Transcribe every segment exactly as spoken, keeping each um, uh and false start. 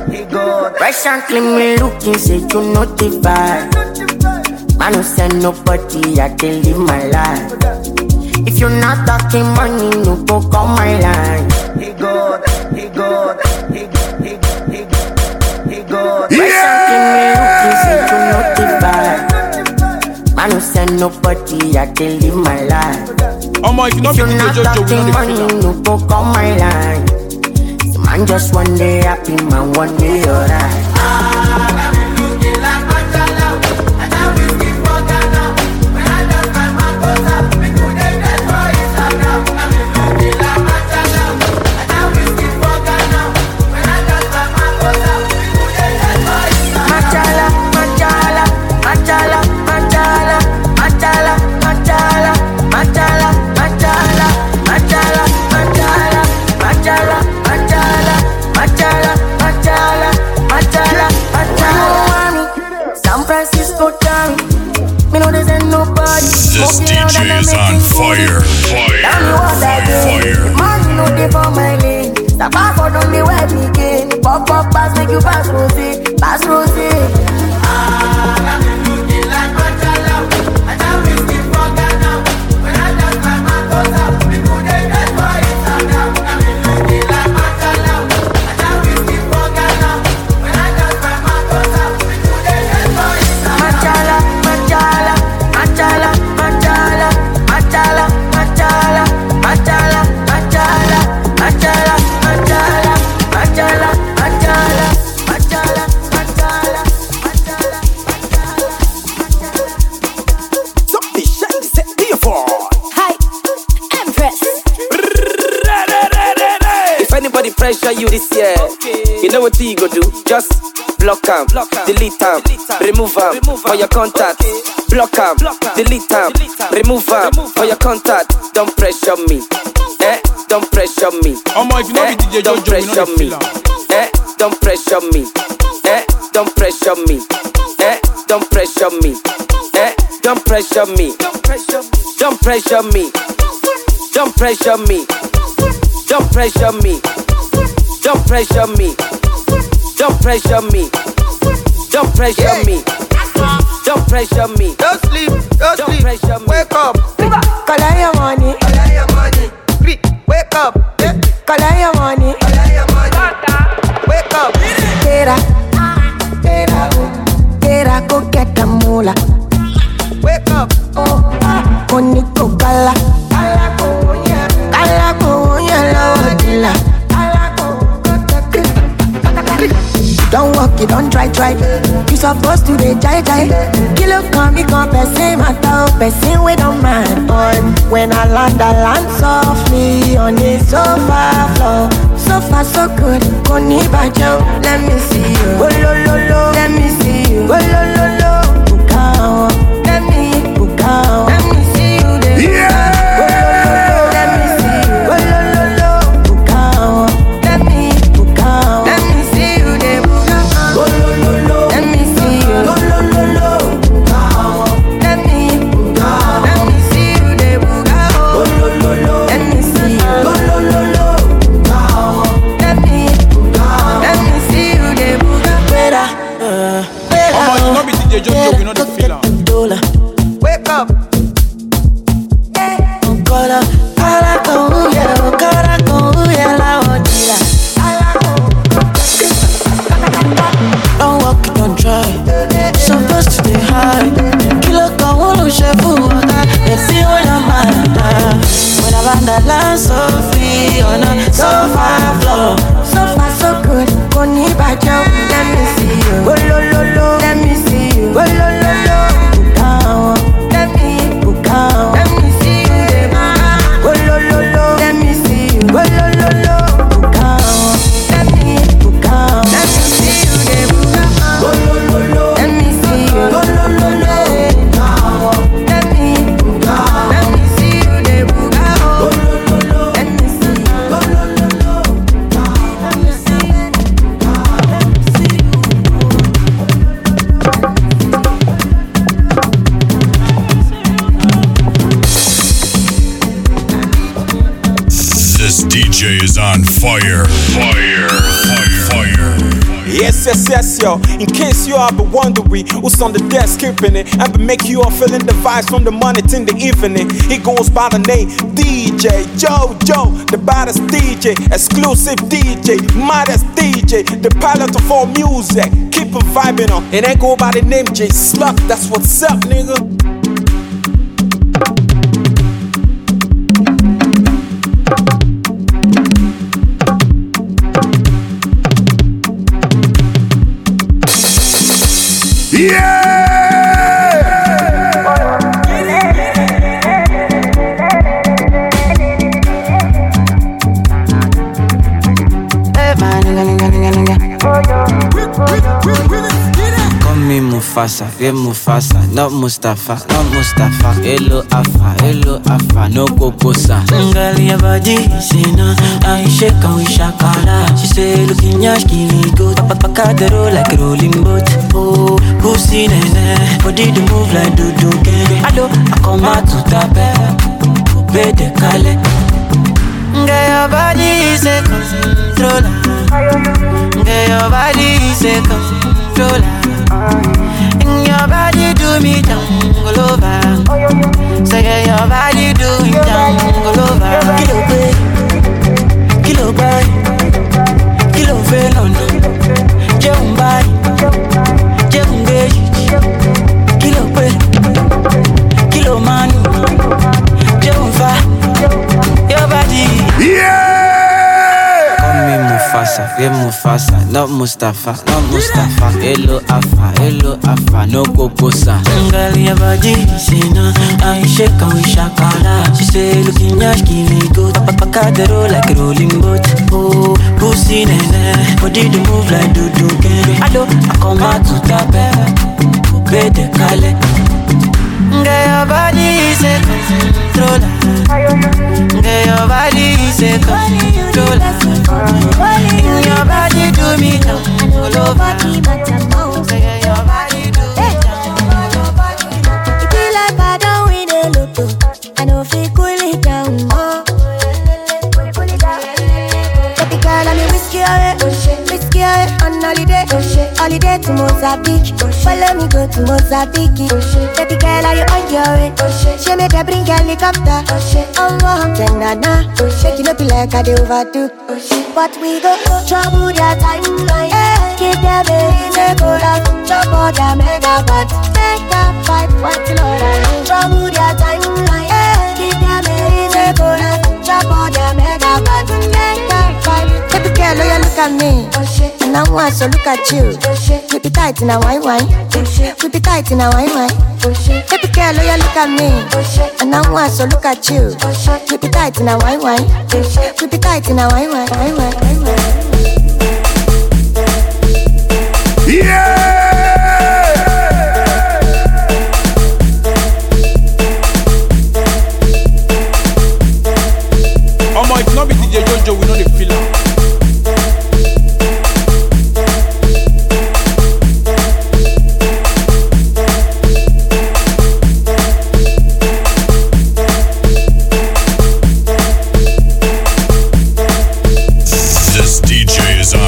Fresh and clean, me looking, say you notify. Man, no send nobody, I can live my life. If you're not talking money, no go call my line. He good, he good, he good, he good, he good, he good. Fresh and clean, me looking, say you notify. Man, no send nobody, I can live my life. Oh my, if you're not, if you're not talking money, no go call my line. So man, just one day happy, man, one day alright. Ah, I've been looking like my child, and I'm whisking for Ghana. When I just find my cosa, we could have get for Instagram. I've been looking like my child, and I'm whisking for Ghana. When I just find my cosa, we could have get for Instagram. Machala, machala, machala, machala, machala, machala, machala, machala, machala, machala, machala, machala, machala, machala, machala, machala. San Francisco town, me know there's ain't nobody. This D J is on fire, fire, fire, fire. Man, you know they for my lane. Stop off on the way begin. Pop up, pass, make you pass rosé, pass rosé. Ah, I've been looking like Machala, and I'm whisking for Ghana. When I just find my cosa, we could have get for Instagram. I've been looking like Machala, and I'm whisking for Ghana. When I just find my cosa, we could have get for Instagram. Machala, Machala, Machala, Machala, Machala, Machala, Machala, Machala, Machala, Machala, Machala, Machala, Machala, Machala, Machala. Something shiny set me for. Hi, Empress. If anybody pressure you this year, you know what you go do? Just block am, delete am, remove am for your contact. Block am, delete am, remove am for your contact. Don't pressure me, eh? Don't pressure me. Oh my, if you know eh? D J Don't Jojo, you know pressure me, the eh? Don't pressure me, eh? Don't pressure me, eh? Don't pressure me, eh? Don't pressure me, don't pressure me, don't pressure me, don't pressure me, don't pressure me, don't pressure me, don't pressure me, don't pressure me, don't pressure me, Don't sleep, don't, don't sleep. pressure me. Wake up, Collect your money, collect your money. Wake up, yeah. collect your money. Collect your money. Wake up. Tera, tera, tera, go get the moolah. Wake up. Koniko kala, kala konya, kala konya la wadila. Don't walk, you don't try, try. You supposed to be jai jai. Kilo come, me come, person matter, person we don't mind. On when I land, I land softly on the sofa floor. So far, so good. Koni bajo, let me see you. Oh lo lo lo, let me see you. Oh lo lo lo, bukao, let me bukao, let me see you. There. Yeah. Oh lo lo lo, let me see you. Oh lo lo lo, bukao, let me bukao, let me see you. There. Oh lo lo lo, let me see you. Oh lo lo lo, bukao, let me bukao, let me see you. There. Oh lo lo lo, let me see you. Oh lo lo lo. Let me, let me see you there, better, uh, better. Oh my, you know D J Jojo, you know the feeling. Wake up. Cola, cola con hielo, cola con hielo, odila. Don't walk, don't try. Supposed to be high. Kilo con uno shefu, they see when I'm mad. When I land that land so free on a sofa floor. So far so good, koni bajo, let me see you. Oh lo lo lo, let me see you. Oh lo lo lo, bukao, let me bukao, let me see you. Oh lo lo lo, let me see you. Oh lo lo lo, bukao, let me bukao, let me see you. Oh lo lo lo, let me see you. Oh lo lo lo, bukao, let me bukao, let me see you. Oh lo lo lo, let me see you. Oh lo lo lo, let me see you. This D J is on fire, fire, fire, fire. Yes, yes, yes, yo. In case you are been wondering who's on the desk keeping it, and been make you all feeling the vibes from the morning till the evening. He goes by the name D J Jojo, the baddest D J, exclusive D J, maddest D J, the pilot of all music. Keep it vibing on. It ain't go by the name J Slug. That's what's up, nigga. Yeah! Call me Mufasa, yeah Mufasa, not Mustafa, not Mustafa. Hello Afa, hello Afa, no Kokosa. Girl, your body, say no, I shake and we shakala. She say, looking yash, kili go, pakadero like rolling boat. Oh, pussy nene, body to move like do do can. Ado, I come out to tape, be de kale. Girl, your body is a controller. Girl, your body is a controller. And your body do me jungle over. Say so your body do me jungle over. Kilo bay, kilo bay, kilo velono. Jeun bay, jeun geji. Kilo bay, kilo mani. Jeun fa, your body. Yeah! Mufasa, yeah Mufasa, not Mustafa, not Mustafa. Hello Afa, hello Afa, no Kokosa. Girl, your body, say no, I shake and we shakala. She say, looking yash, kili go, pakadero like rolling boat. Oh, pussy nene, body to move like do do can. Ado, I come out to tape, be de kale. Girl, your body is a controller. Girl, your body is a controller. In your body do me down all over. Say your body do me down all over. It be like I don't win a lotto. I know if it cool it down. Oh. Baby girl, I'm a whiskey away, whiskey away on holiday, holiday to Mozambique. Follow me go to Mozambique. Baby girl, are you on your way? She make a bring helicopter. Oh, oh, na shake it up like I do overdo. But we go trouble their timeline. Give them a reason, go out, trouble their megawatt. Take that fight, what you know. Trouble their timeline. Give them a reason, go out, trouble their megawatt. Take that fight. Baby girl, oh, you look at me. And I want to look at you. Keep it tight in a wine wine. Keep it tight in a wine wine. Baby girl, oh, you look at me. And I want to look at you. Keep it tight in a wine wine. Keep it tight in a wine wine. Wine wine, wine wine. Yeah! Oh my, if not be D J Jojo, we know the feeling. This D J is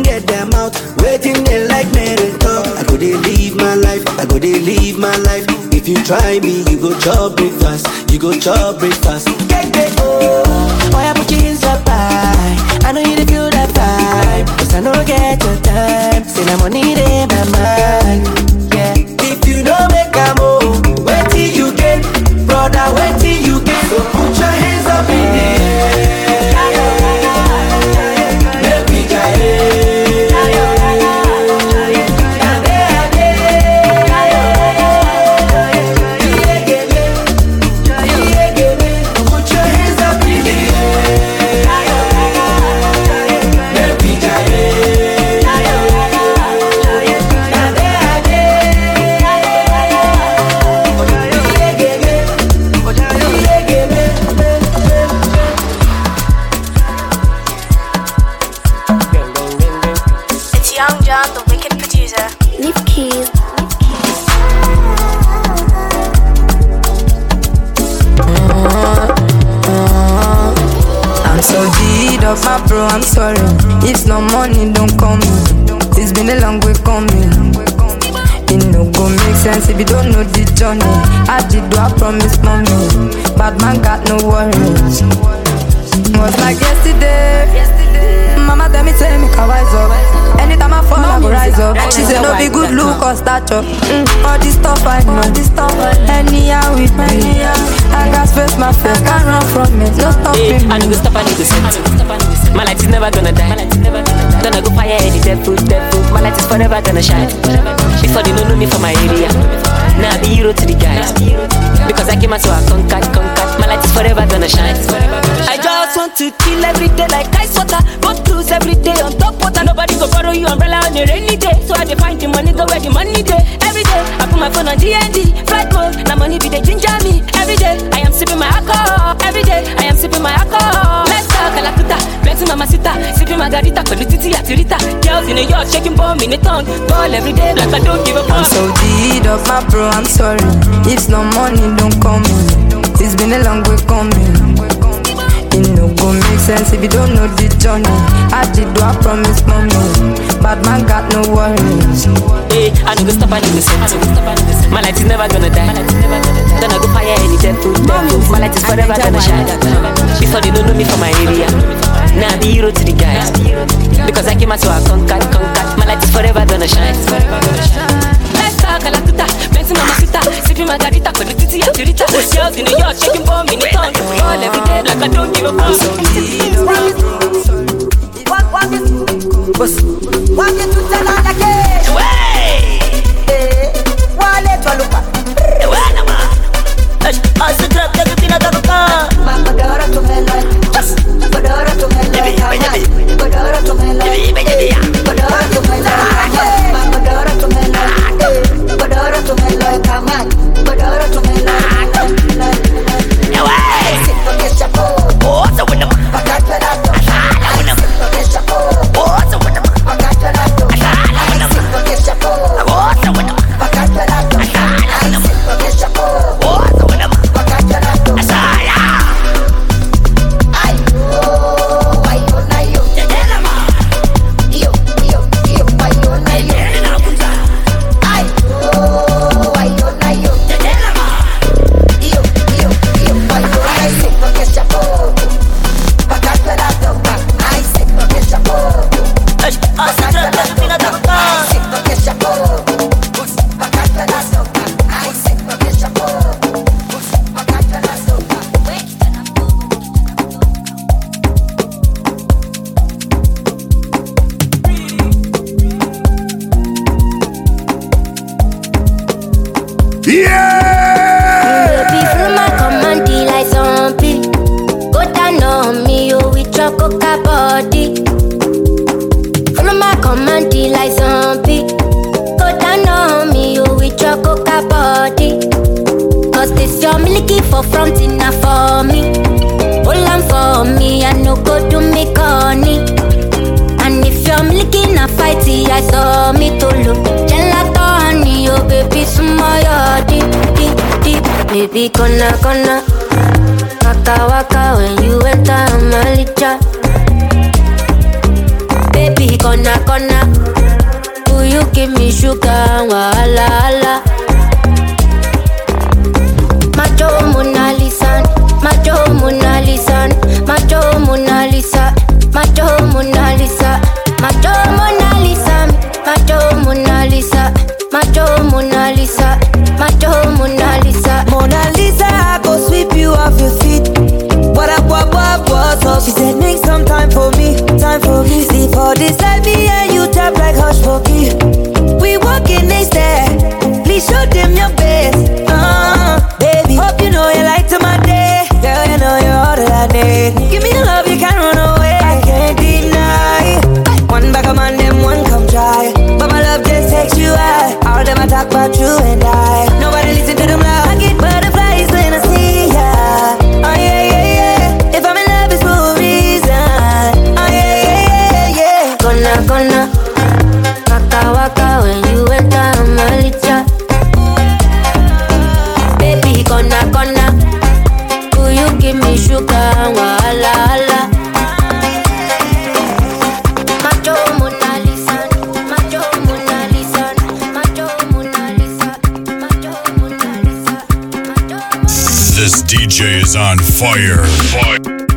come get them out. Waiting there like me to talk. I go they live my life, I go they live my life. If you try me, you go chop breakfast, you go chop breakfast. Get get oh, why I put you in the pie? I know you dey feel that vibe, cause I know get your time. Say the money in my mind, yeah. If you don't make a move, wait till you get, brother, wait till you get. So put your hands up in the air. Let me try it. My bro, I'm sorry. If no money, don't call me. It's been a long way coming. It no go make sense if you don't know the journey. I did do, I promise, mommy. Bad man got no worries. Was like yesterday. Mama tell me, say me can wise up. Anytime I fall, I go rise up. She said no be good look or stature. Mm, all this stuff I know. Anyhow with me, I got face my face, can't run from it. No stopping me. I need to stop, I need to set. My light is never gonna die. Gonna go fire any devil, devil. My light is forever gonna shine. Before they don't know me from my area, now I be hero to the guys. Because I came out so I conquered, conquered. My light is forever gonna shine. I just want to chill every day like ice water. Go cruise every day on top water. Nobody go borrow you umbrella on a rainy day. So I find the money, go where the money day. Every day I put my phone on D and D. Flight mode, now money be the ginger me. Every day I am sipping my alcohol. Every day I am sipping my alcohol. Let's talk Calacuta, plenty mama sita. Sipping margarita, Colutiti, Atirita. Girls in New York shaking bomb in the tongue. Ball every day like I don't give a fuck. I'm so deed of my bro, I'm sorry. If no money, don't call me. It's been a long way coming. It no go make sense if you don't know the journey. I did do, I promise, mommy. Bad man got no worries. Hey, I need to stop, I need to set. My light is never gonna die. Gonna go fire any devil, devil. My light is forever gonna shine. Before they don't know me from my area, now I be hero to the guys. Because I came out so I conquered, conquered. My light is forever gonna shine. Let's talk Calacuta, plenty mama sita. Sipping margarita, Colutiti, Atirita. Girls in New York shaking bomb in the tongue. All every day like I don't give a fuck. Walk, walk it, walk it to tell her again. Eh, wale twalupa. Wana ma, as a trap that you not a car. Mama dora to me like, badora to me like, badora to me like, badora to me like, mama dora to me like, badora to me like, come on, badora to me like, like, like. Sit for this chapo. What's up with them? Pakat pedato. Ashala with them. Sit for this chapo. What's up with them? Pakat pedato. Ashala with them. Sit for this chapo. What's up with them? Pakat pedato. Ashala with them. Sit for this chapo. What's up with them? Pakat pedato. Ashala. Ayo, ayo, ayo. Jedelama. Yo, yo, yo, ayo, ayo. Ayo, ayo, ayo. Jedelama. Yo, yo, yo, ayo, ayo. Sit for this chapo. Pakat pedato. I sit for this chapo. Pakat pedato. I sit for this chapo. Pakat pedato. I sit for this chapo. Pakat pedato. Baby, from my command, like zombie. Go down on me, you with your coca body. From my command, like zombie. Go down on me, you with your coca body. Cause this your milky for front enough for me. Hold on for me, I no go do me corny. And if you're milky na fighty, I saw me to look. Gelato honey, oh baby, smile deep, deep, deep. Baby, gonna, gonna. Waka waka when you enter Malija. Baby, gonna, gonna. Will you give me sugar? Wala, wala. Macho Mona Lisa, Macho Mona Lisa, Macho Mona Lisa, Macho Mona Lisa, Macho Mona Lisa, Macho Mona Lisa, Macho Mona Lisa, Macho Mona Lisa. Mona Lisa, I go sweep you off your feet. What up, what up, what's up? She said make some time for me, time for me. See for this life, me and you tap like hush puppy. We walking next there, please show them your best. Uh, baby, hope you know you like to my day. Girl, you know you're all that I need. Give me the love, you can't run away. I can't deny. One back of man, them one come try. But my love just takes you high. All them I talk about you and I. Nobody listen to them loud. I get butterflies when I see ya. Oh yeah, yeah, yeah. If I'm in love, it's for a reason. Oh yeah, yeah, yeah, yeah. Gonna, gonna. Waka, waka when you enter my licha. Baby, gonna, gonna. Will you give me sugar? Wala, wala. Macho Mona Lisa, Macho Mona Lisa, Macho Mona Lisa, Macho Mona Lisa, Macho. This D J is on fire. Fire.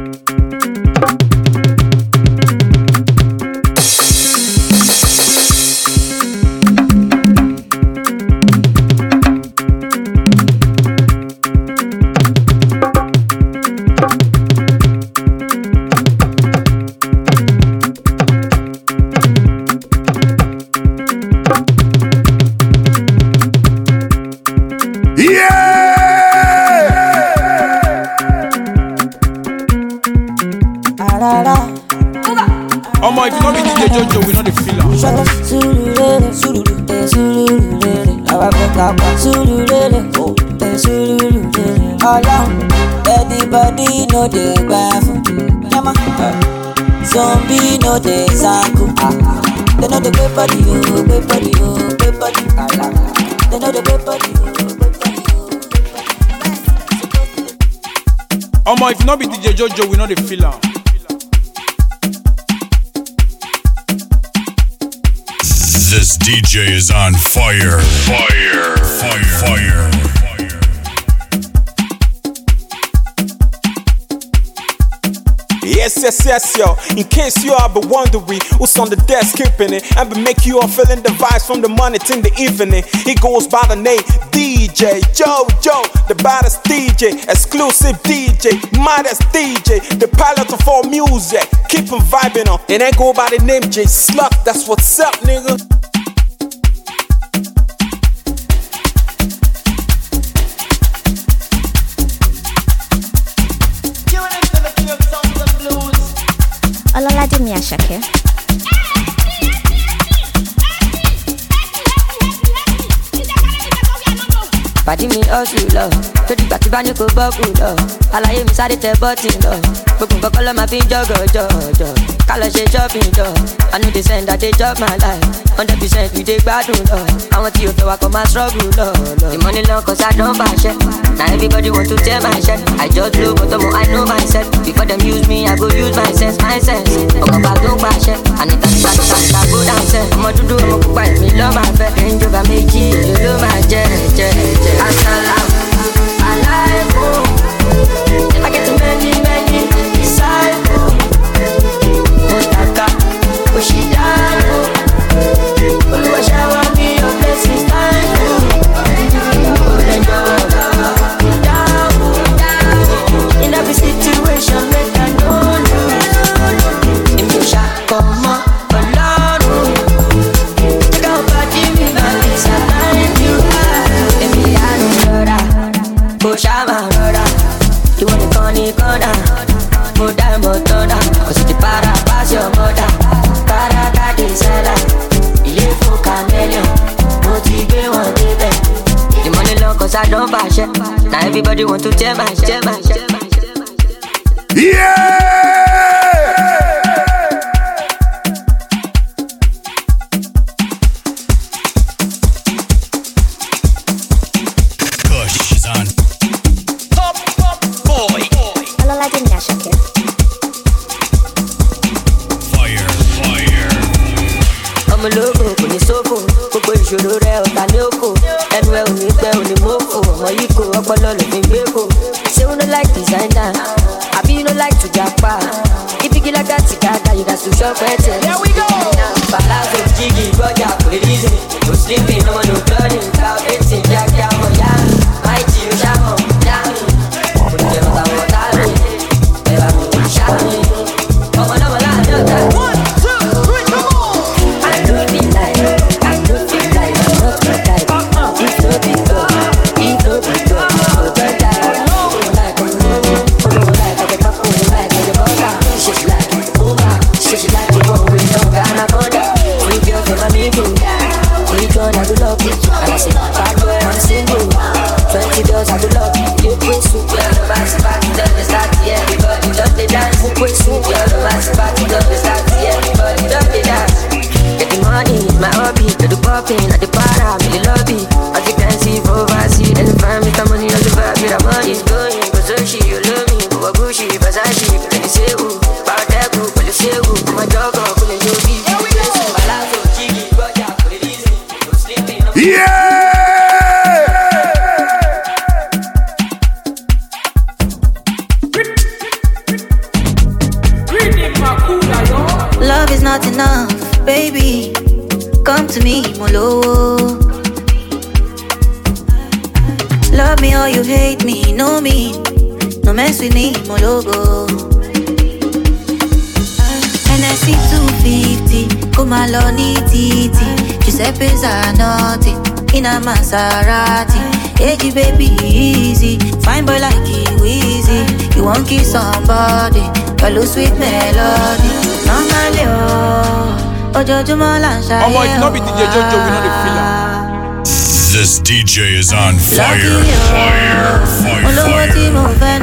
Omo, if you don't be D J Jojo, we know the feel am. Sululele, sululele, sululele. Now I make up one sululele, oh, sululele. Along, everybody know the bath. Yama, zombie know the zanku. They know the good body, oh, good body, oh, good body. They know the good body, oh, good body. Omo, if you don't be D J Jojo, we know the feel am. This D J is on fire. Fire. Fire. Fire. Yes, yes, yes, yo. In case you are but wondering who's on the desk keeping it, and be make you all feeling the vibes from the morning till the evening. He goes by the name D J Jojo, the baddest D J, exclusive D J, maddest D J, the pilot of all music. Keep him vibing on, and then go by the name J Slug. That's what's up, nigga. Ololade Miyashake. Pàdí mi hustle lọ, tó dìgbà tí bá ní kò bọ́ọ̀kù lọ. Àlàyé mi sáré tẹ bọ́tì lọ, gbogbo nǹkan kọ́ ló máa fi ń jọ́gọ̀ jọ̀jọ̀. Ká lọ ṣe shopping lọ, I know they send that they chop my life. Hundred percent we dey gbádùn lọ, àwọn tí o fẹ́ wa kọ́ máa struggle lọ. The money long cause I don bàṣẹ, na everybody want to tear my shirt. I just blow but ọmọ I know myself. Before them use me, I go use my sense, my sense. Ọkọ̀ bá tó pàṣẹ, àníta níta níta níta go down sẹ́. Ọmọ dúdú ọmọ pupa èmi lọ́ máa fẹ́. Ẹ̀ńjọba méjì èlò ló máa jẹ́ jẹ́ jẹ́. Asalaam alaikum. I get many many disciples. Mustaka Oshidano. Oluwa shower me your blessings, thank you. Olenjo down in every situation, make I know you. In your shop, come on, alone. Take out body, me my peace, I thank you. In me, I know that. Push out my brother. You want the funny corner. More time, more thunder. Cause it's the para, pass your mother. Para, that is seller. Ilé fún chameleon. Mo ti gbé wọn débẹ̀. The money long cause I don't bash it. Now everybody want to tear my shit, tear my shit. Yeah! Ololade Miyashake. Fire, fire. ọmọ ológo kò ní sófò gbogbo ìṣòro rẹ ọ̀tá ní òkò ẹnu ẹ ò ní gbẹ ò ní mọ́fò ọmọ yìí kò ọpọlọ ló fi gbé kò ṣé wọn no like designer àbí you no like to japa if you get like that gaga you gats to shop ẹ tẹ. Here we go. Palazzo jigi gbọ́jà kò lè rí ṣe no sleeping no no turning cloud eighteen kíákíá mọ̀ yá máì jí o ṣá mọ̀ yá mi kò ní jẹ́ mọ̀ta mọ̀ta mi ẹ̀ bá mi ṣá mi ọmọ náà mọ̀ láàrin ọ̀tá. At the bar, I'm in the lobby. As you can see, for overseas, and the fam with the money on the vibe, with the money is going. Cause she, you love me, but Gucci, Versace, can you say who? About that group, but you say who? My dog, I'm gonna do this. Palazzo, Jiggy, Roger, put it easy. No sleeping, no. Yeah! Love is not enough, baby. Come to me, Molo. Love me or you hate me, know me. No mess with me, Mologo. N S C two fifty, come along, titi. Giuseppe Zanotti, in a Maserati. Hey, baby, easy. Fine boy like you, easy. You won't kiss somebody, follow sweet melody. Normally, oh. Oh, it's not be D J Jojo, we know the feel. This D J is on fire, fire, fire, fire.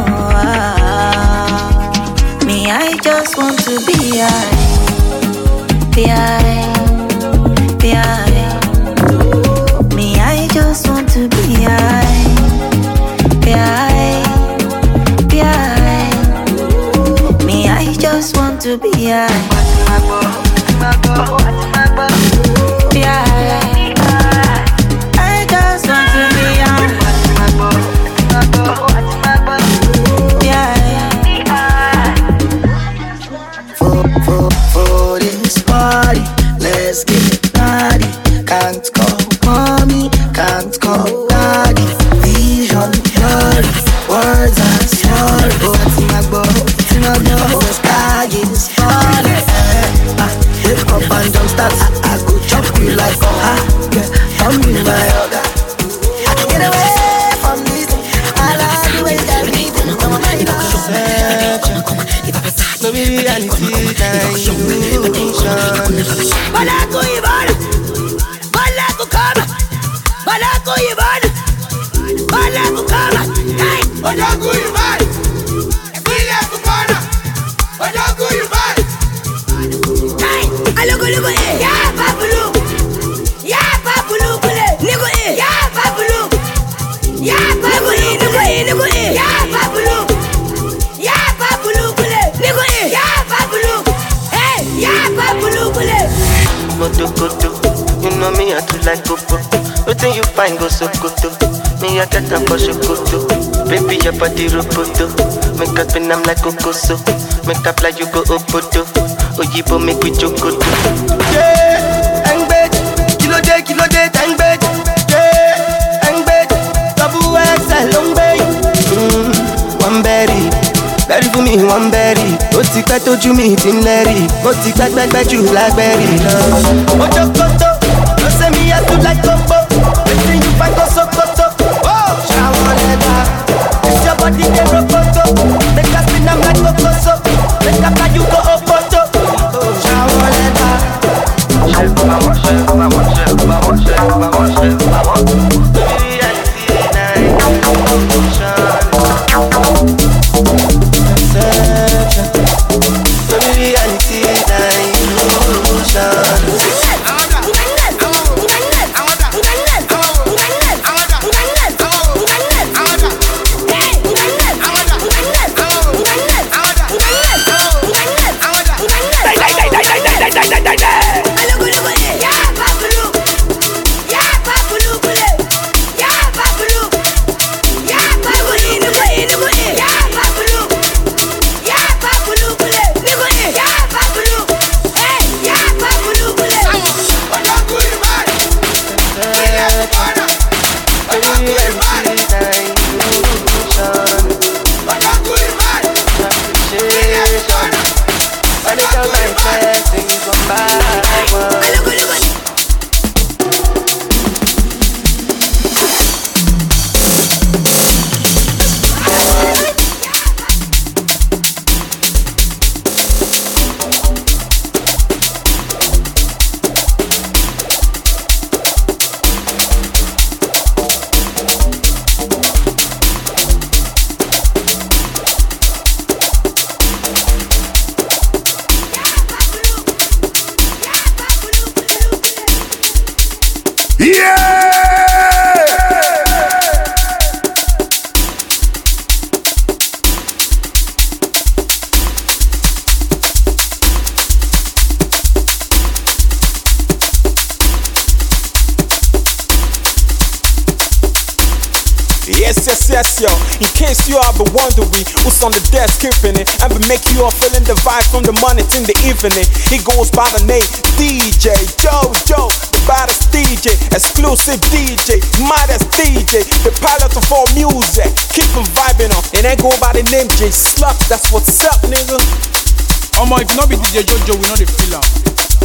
Me, I just want to be high, be high, be high. Me, I just want to be high, be high, be high. Me, I just want to be high. Yeah, I just want to be young. Yeah, for, for, for this party, let's get naughty. Can't call mommy, can't call daddy. Vision blurry, words are sorry. What's my boy, what's my boy? The sky is falling. Wake up and don't start. I, I go chop you like a ha. Yeah, come be my yoga. Get away from this. I like the way that we do. Come on, come on. No be reality, illusion. Balaco Ivan, Balaco come, Balaco Ivan, Balaco come. Hey, Balaco Ivan, Balaco come, Balaco Ivan. Look, look, eh, yeah, Babulu, yeah, Babulu, nigga, eh, yeah, Babulu, yeah, Babulu, nigga, eh, nigga, eh, yeah, Babulu, yeah, Babulu, nigga, eh, yeah, Babulu, hey, yeah, Babulu, Moto koto, you know me, I do like popo. What you find go so koto? Me, I get up for shokoto. Baby, your body roboto. Make up and I'm like kokoso. Make up like you go opoto. Oyibo make we chokoto. Yeah, ang bed, kilo day, kilo day, ang bed. Yeah, ang bed, double X L long bed. Mm, one berry, berry for me, one berry. Ó ti pẹ́ tójú mi ti ń lẹ́rì, ó ti pẹ́ pẹ́pẹ́ jù lágbẹ́rì lọ. Ó jókòtò, ló ṣe mí yá tó like gbogbo. Wetin you find go sokoto? Ṣàwọn lẹ́dà, it's your body dey rokoto. Make us spin am like kokoso, make up like you go opoto. Ṣàwọn lẹ́dà. Vamos, vamos, vamos, vamos, vamos. Baby, I see night, ocean. Baby, I see night, ocean. Look, look, Yes, yes, yes, yo. In case you are been wondering who's on the desk keeping it, and been make you all feeling the vibe from the morning till the evening. He goes by the name D J Jojo, the baddest D J, exclusive D J, maddest D J, the pilot of all music. Keep him vibing on, and then go by the name J Slug. That's what's up, nigga. Omo, if you not be D J Jojo, we know the feel am.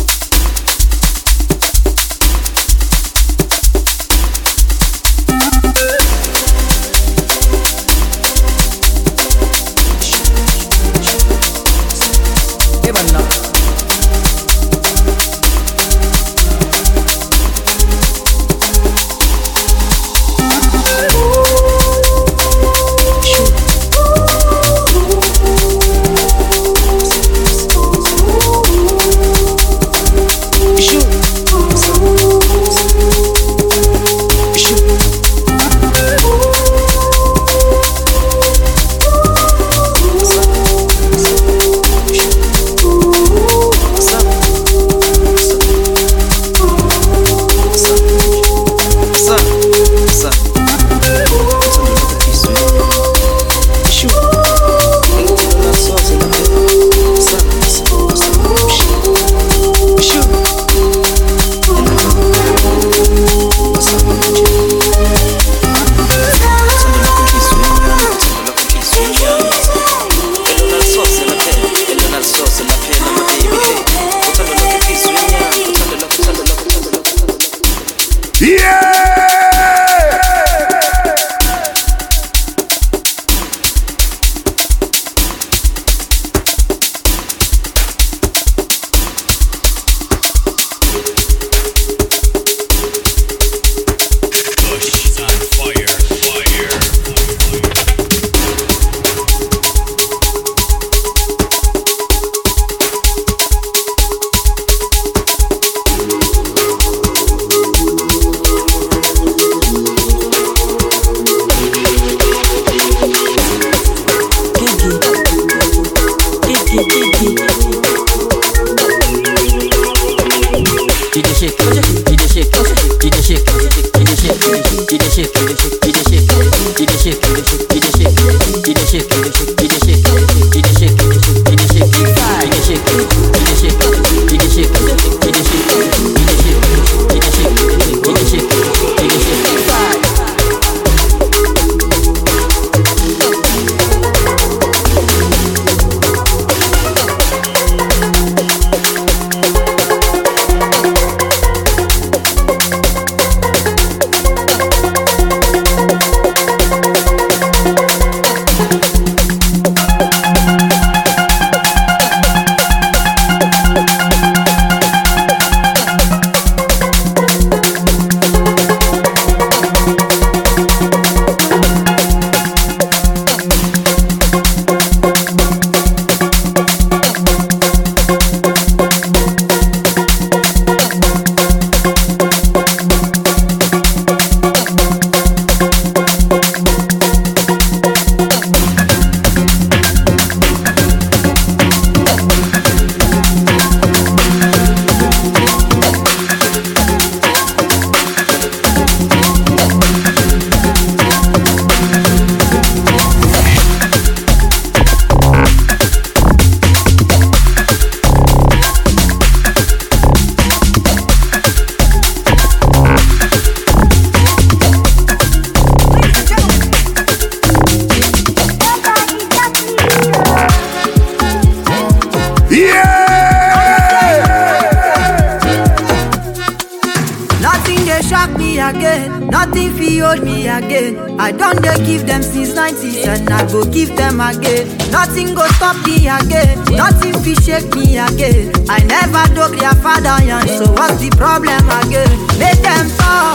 Nothing fi hold me again. I don't dey give them since nineties and I go give them again. Nothing go stop me again. Nothing fi shake me again. I never dug their father and so what's the problem again? Make them talk.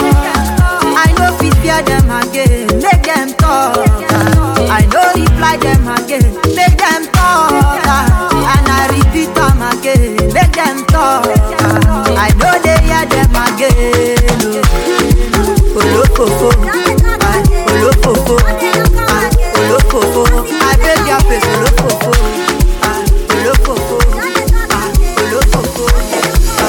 I know fi fear them again. Make them talk. I know reply them again. Make them talk. And I repeat them again. Make them talk. I know they hear them again. olofofo, ah, olofofo, ah, olofofo. I break your face, olofofo, ah, olofofo, ah, olofofo, ah,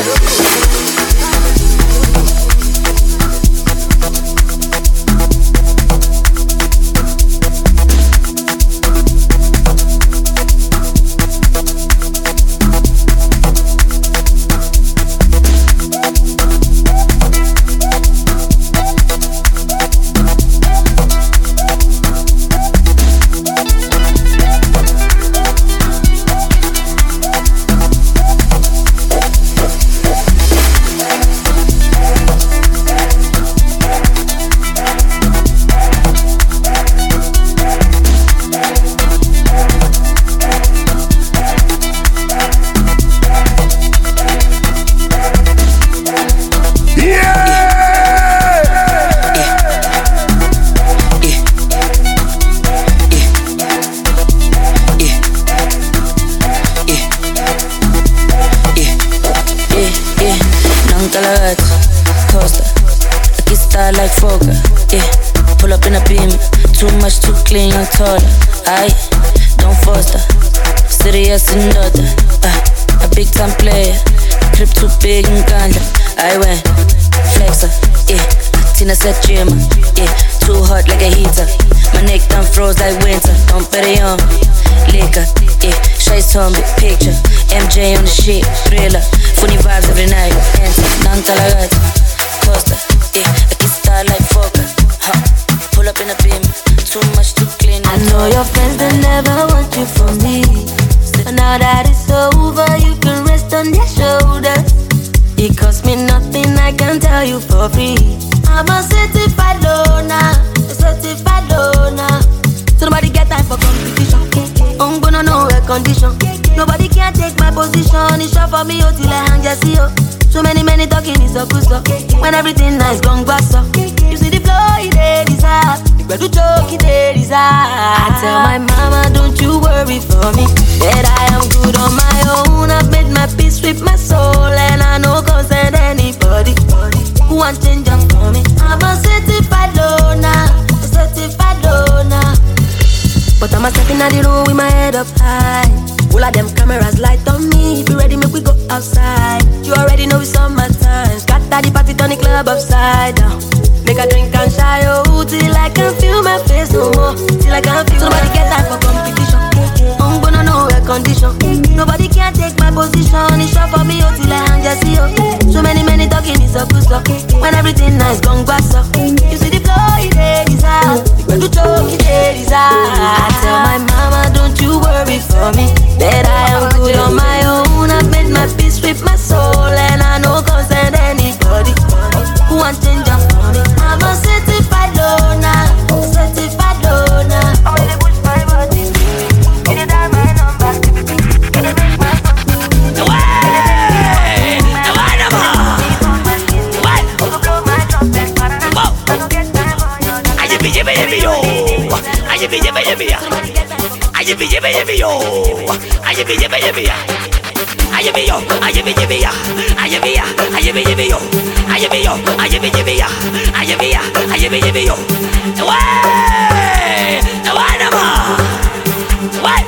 clean, young taller, aye, don't foster. Serious and daughter, uh, a big time player. Crib too big and ganja, I went flexer, yeah. Tina said gym, yeah. Too hot like a heater. My neck done froze like winter. Don't bet it on liquor, yeah. Shades on big picture. M J on the shit, thriller. Funny vibes every night. Enter, nang talagat, Costa, yeah. I can style like Fokker, huh. Pull up in a beam. Too much to clean. I know your friends that never want you for me, but now that it's over, you can rest on their shoulders. It cost me nothing, I can tell you for free. I'm a certified loner, a certified loner. So nobody get time for competition. I'm gonna know a condition. Nobody can take my position. It's short for me, oh, till I hang just see you. So many, many talking is a good stuff. When everything nice, gone back up. You see the flow, it is up. But do joke, it is up. I tell my mama, don't you worry for me, that I am good on my own. I've made my peace with my soul, and I know concern anybody who want change up for me. I'm a certified loner, a certified loner. But I'm a step in the room with my head up high. All of them cameras light on me. If you ready, make we go outside. You already know it's on my time. Scatter the party, turn the club upside down. Make a drink and shy, oh, till I can feel my face no more. Till I can feel. So nobody get time for competition. I'm gonna know a condition. Nobody can take my position. It's short for me, oh, till I hang just see you. So many, many talking is a good stuff. When everything nice, gone back up. You see the flow, it is out. When you talk, it is out. I tell my mama, don't you worry for me, that I am good on my own. I've made my peace with my soul, and I know concern anybody who want change up for me. I'm a certified loner, certified loner. I'm gonna push my body. Get it down my number. Get it make my the way, the way number. The way. Blow my trumpet. Whoa. I just be jibby jibby yo. I just be jibby jibby ya. I just be jibby jibby yo. I just be jibby jibby ya. I just be yo. I just be jibby ya. I just be ya. I just be jibby yo. I just be yo. I just be jibby ya. I just be ya. I just be jibby yo. The way, the way number. What?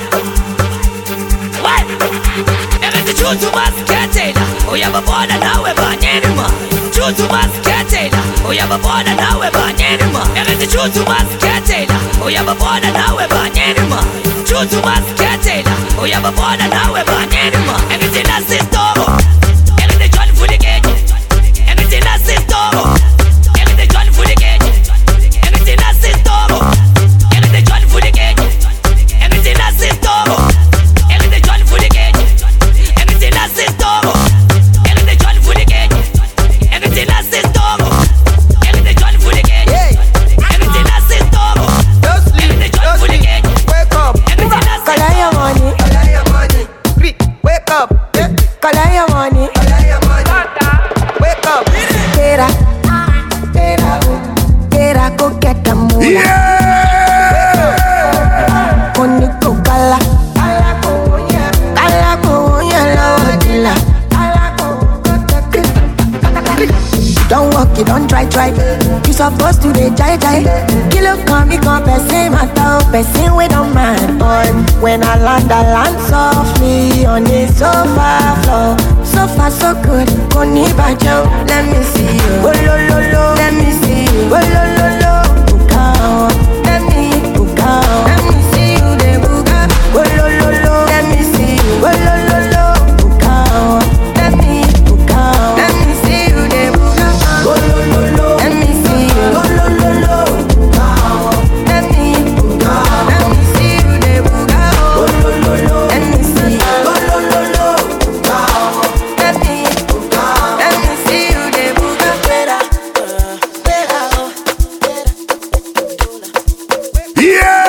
What? Everything choose to must get it. Oh, you have a border now, we're born anymore. Choose to must get it. Oh, you have a border now, we're born anymore. Everything choose to must get it. Oh, you have a border now, we're born anymore. Choose to must get it. Oh, you have a border now, we're born anymore. Everything that's in store. Everything join for the gate. Everything that's in store. Everything join for the gate. Everything that's in store. Everything join for the gate. Everything that's in store. Everything join for the gate. Everything that's in store. Everything join for the gate. Everything that's in store. Everything join for the gate. Everything that's in store. Everything join for the gate. Wake up. Collect your money. Collect your money. Wake Don't walk it, don't try, try. You supposed to be jai jai. Kilo come, me come, person matter, person we don't mind. But when I land, I land softly on the sofa floor. So far, so good. Koni bajo, let me see you. Oh lo lo lo, let me see you. Oh lo lo lo, buka. Let me buka. Let me see you, de buka. Oh lo lo lo, let me see you. Oh lo lo lo, buka. Let me buka. Let me see you, de buka. Oh lo lo lo, let me see you. Oh lo lo lo, buka. Let me buka. Let me see you, de buka. Oh lo lo lo, let me see you. Oh lo lo lo, buka. Let me buka. Let me see you, de buka. Better, better, yeah.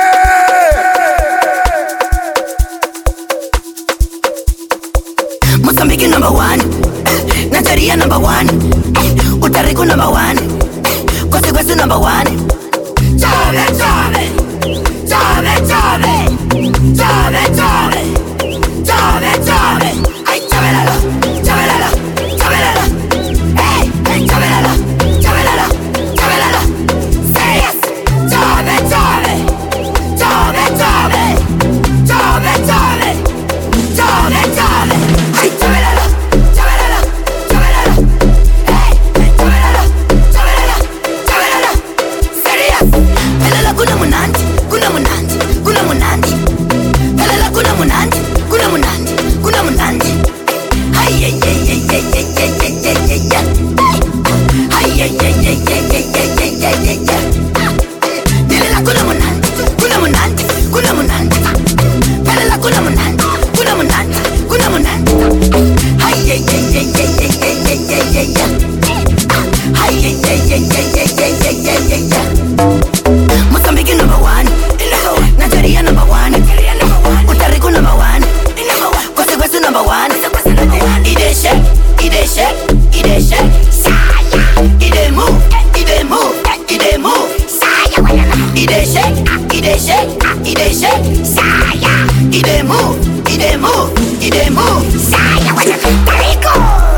Mozambique number one, Nigeria number one, Puerto Rico number one, Costa Rica number one. Chove, chove, chove, chove, chove, chove, chove, chove. Ay, chávelalo, chávelalo, chávelalo. Hey, hey, chávelalo, chávelalo, chávelalo. Say yes. Chove, chove, chove, chove, chove, chove, chove, chove. Ay, chávelalo, chávelalo, chávelalo. Hey, hey, chávelalo, chávelalo, chávelalo. Serious. Pelala kuna munandi, kuna munandi, kuna munandi. Pelala kuna munandi, kuna munandi, kuna munandi. Ay, ay, ay, ay, ay, ay, ay, ay, ay, ay, ay. Ay, ay, ay, ay, ay, ay, ay, ay, ay, ay, ay. Pelala kuna munandi, kuna munandi, kuna munandi. Pelala kuna munandi, kuna munandi, kuna munandi. Ay, ay, ay, ay, ay, ay, ay, ay, ay, ay, ay. Ay, ay, ay, ay, ay, ay, ay, ay, ay, ay, ay. Mozambique number one, Nigeria number one, Puerto Rico number one, Costa Rica number one. It dey shake, it dey shake, it dey shake, it dey move, it dey move, it dey move. It dey shake, it dey shake, it dey shake, it dey move, it dey move, it dey move. Puerto Rico.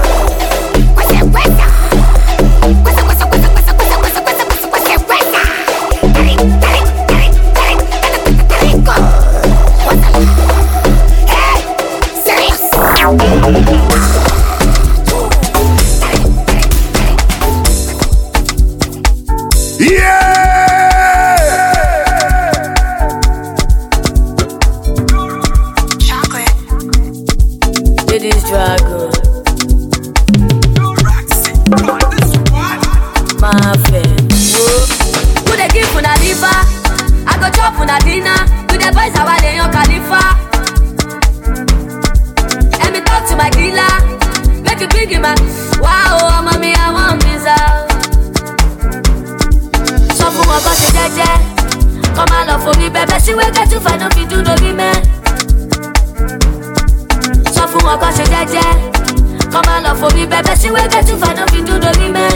Ladies Dragon, my friend. Who dey give una liver? I go chop una dinner. We dey boys our day on Khalifa. Let me talk to my dealer. Make you bring him a wow, mommy, I want pizza. Sọ fún wọn kọ́ ṣe jẹ́jẹ́. Kọ́ máa lọ forí bẹ́bẹ́ sí wẹ́gẹ́ tí fàánù fi dún lórí mẹ́. Sọ fún wọn kọ́ ṣe jẹ́jẹ́. Kọ́ máa lọ forí bẹ́bẹ́ sí wẹ́gẹ́ tí fàánù fi dún lórí mẹ́.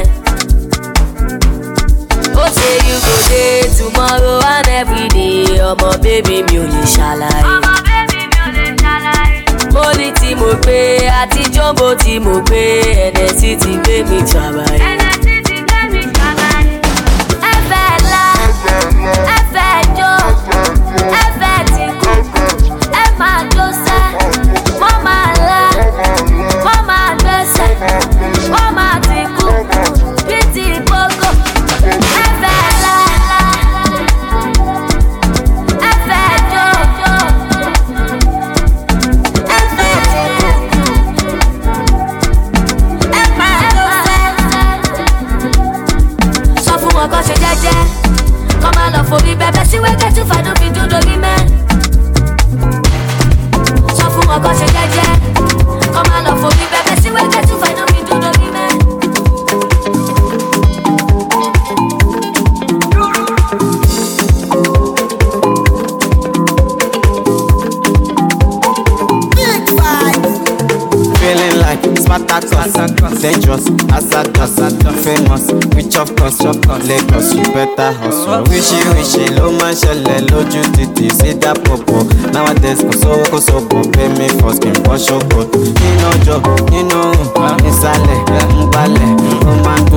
Ó ṣe you go dey tomorrow and everyday. Ọmọ bébí mi ò lè ṣàlàyé. Ọmọ bébí mi ò lè ṣàlàyé. Mólì tí mo gbé àti jọ́mbó tí mo gbé. Ẹnẹ́sì ti gbé mi tàbáyé. Ẹnẹ́sì ti gbé mi tàbáyé. Ẹ fẹ́ la, ẹ fẹ́ jó, ẹ fẹ́ ti kú, ẹ máa jó sẹ́. Wọ́n máa la, wọ́n máa gbẹ́sẹ̀, wọ́n máa ti kú, bí ti gbogbo. Ẹ fẹ́ la, ẹ fẹ́ jó, ẹ fẹ́ ti kú, ẹ máa jó sẹ́. Sọ fún wọn kọ́ ṣe jẹ́jẹ́, kọ́ máa lọ forí bẹ́bẹ́ sí wẹ́gẹ́ tí fàánù fi dún lórí mẹ́. Sọ fún wọn kọ́ ṣe jẹ́jẹ́, kọ́ máa lọ forí bẹ́bẹ́ sí wẹ́gẹ́ tí fàánù fi dún lórí mẹ́. Feeling like Spartacus, dangerous, Asadas, famous, rich of course, Lagos, you better hustle. Wishy wishy, low man ṣẹlẹ̀ lójú títì, sí that popo. Nowadays, kò sówó kò sówó, pay me for skin, wash your coat. Nínú ọjọ́, nínú òun, ìsàlẹ̀, ń balẹ̀, ó máa ń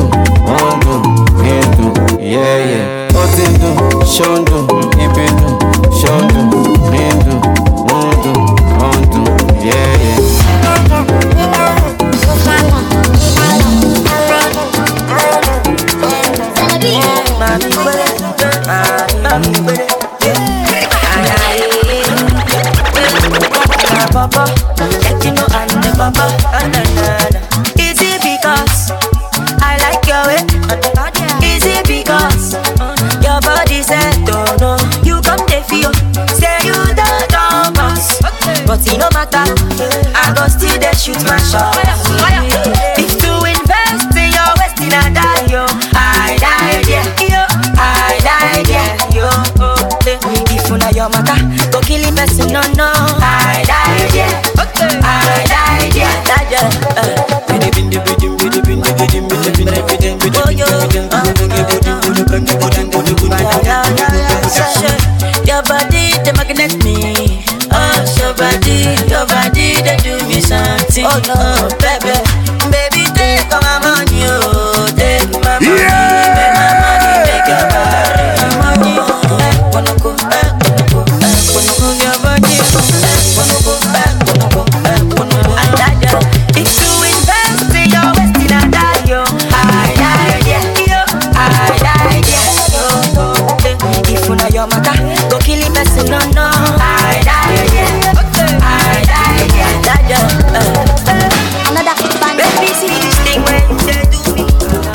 water, I go still they shoot my shot. If to invest in your wasting I die, yo. I die, yeah, yo. I die, yeah, yo. If you know your matter, go kill the person, no, no. I die, yeah. I die, yeah, die, yeah. Oh, yo. Your body, they magnet me. Oh, your body, your body, they do me something. Oh, no, baby, baby, take my money, oh, take my money, yeah. Make my money, make your body, money. I wanna go, I wanna go, I wanna go, your body, I wanna go, I wanna go, I wanna go. I die, if you invest in your wasting, I die, yo. I die, yeah, yo. I die, yeah, yo. If you know your matter, go kill the person, no, no. I die, yeah. I die, yeah, die, yeah. Another fun. Baby, see this thing when they do me.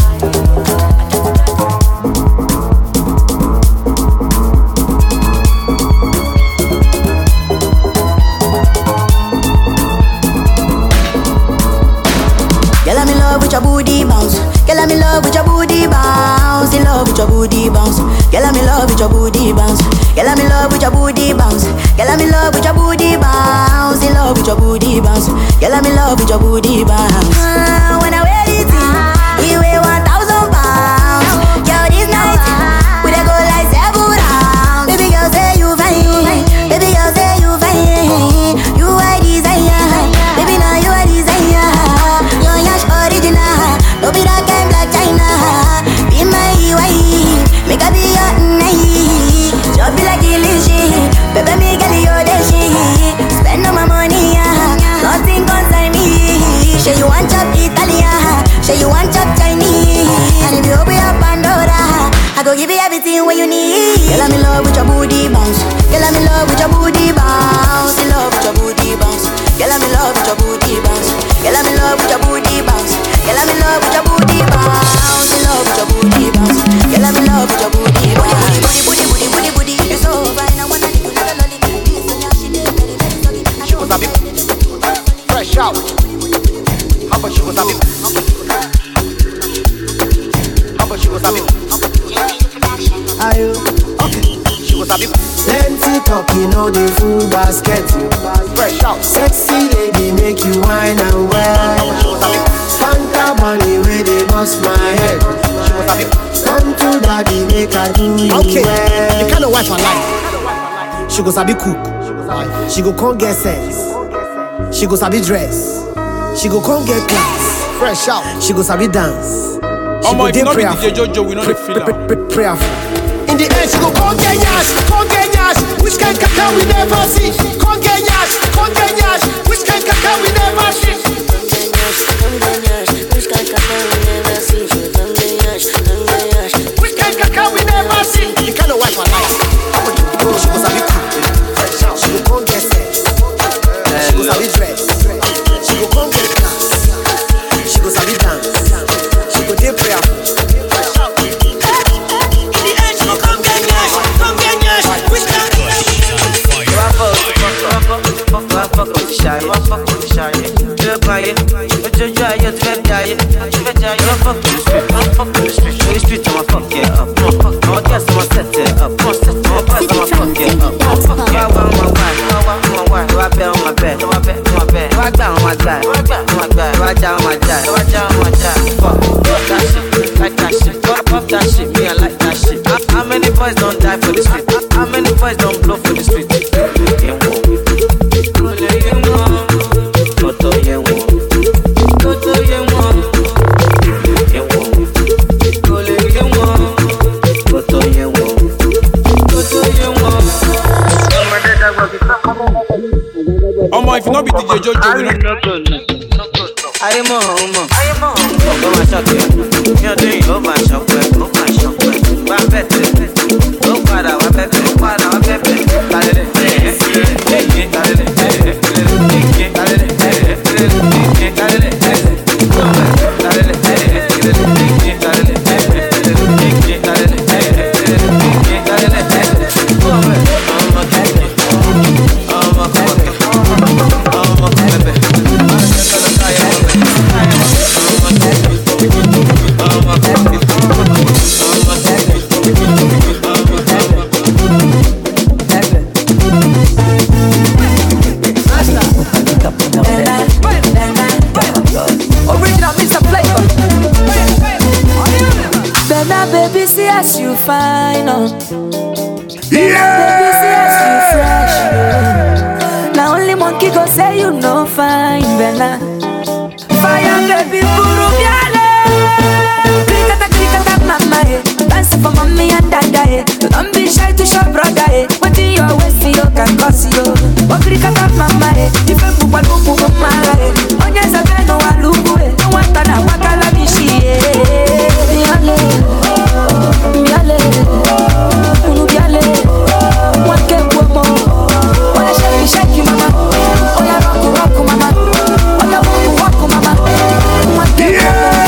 Girl, I'm in love with your booty bounce. Girl, I'm in love with your booty bounce. In love with your booty bounce. Girl, I'm in love with your booty bounce. Girl, I'm in love with your booty bounce. Girl, I'm in love with your booty bounce. In love with your booty bounce. Girl, I'm in love with your booty bounce. Ah, when I wear it, you weigh one thousand pounds. Girl, this night we dey go like seven rounds. Baby girl, say you fine. Baby girl, say you fine. You are desire. Baby, now you are desire. Your yash original. Don't be that kind black China. Be my wife. Make a be your night. Just be like illusion. Baby, me get your dashi. Spend all my money, yeah. Nothing concern me. Say you want chop Italian. Say you want chop Chinese. And if you open your Pandora, I go give you everything what you need. Girl, I'm in love with your booty bounce. Girl, I'm in love with your booty bounce. In love with your booty bounce. Girl, I'm in love with your booty bounce. Girl, I'm in love with your booty bounce. Girl, I'm in love with your booty bounce. In love with your booty bounce. Girl, I'm in love with your booty bounce. Booty, booty, booty, booty, booty. You're so fine. I wanna lick you like a lolly. She was a bit fresh out. How about she was a bit? How about she was a bit? Are you okay? She was a bit. Plenty talking on the full basket. Fresh out. Sexy lady make you wine and well. Fanta money where they bust my head. She was a bit. Come to daddy make I do you okay. well. The kind of wife I like. She go sabi cook. She go come get sense. She go sabi dress. She go come get class. Fresh out. She go sabi dance. She oh go dey prayerful. D J Jojo, we know the feeling. Prayerful. In the end, she go come get yash, come get yash. Which kind kaka we never see? Come get yash, come get yash. Which kind kaka we never see? Come get yash, which kind kaka we never see? Come get yash, come get yash. Which kind kaka we never see? The kind of wife I like. She go sabi cook. She go come get sex. She go sabi dress. She go come get class. She go sabi dance. She go dey prayerful. Fuck with the shy, fuck with the shy. Do it by it, but you try it, you die it, you die it. Fuck with the street, fuck with the street. The street, I'ma fuck it up. I'ma guess I'ma set it up. I'ma set it up, I'ma fuck it up. Fuck it up, my wife, my wife. Do I bet on my bed? Do I bet on my bed? Do I bet on my guy? Do I bet on my guy? Do I down my guy? Do I down my guy? Fuck, fuck that shit, like that shit. Fuck, fuck that shit, me I like that shit. How many boys don't die for the street? How many boys don't blow for the street? Omo, if you not be D J Jojo, we know. I am home. I am home. Go my shop, you're doing go my shop, go my shop. One better. Go para, one better. Para, one better. Oh as you fine, oh. Yeah. Baby, see as you fresh, oh. Now only monkey go say you no fine, Bella. Fire, baby, buru biale. Krikata, krikata, mama, eh. Dance for mommy and dada, eh. Don't be shy to show brother, eh. What in your waist, you can cause you. Oh, krikata, mama, eh. If you move, move, move, mama, eh. Onya zabe no alubu, eh. No one tana wakala bishi, eh. Biale, biale, unu biale. Wake womo, oya shake, shake, mama. Oya rock, rock, mama. Oya walk, walk, mama. Wake womo.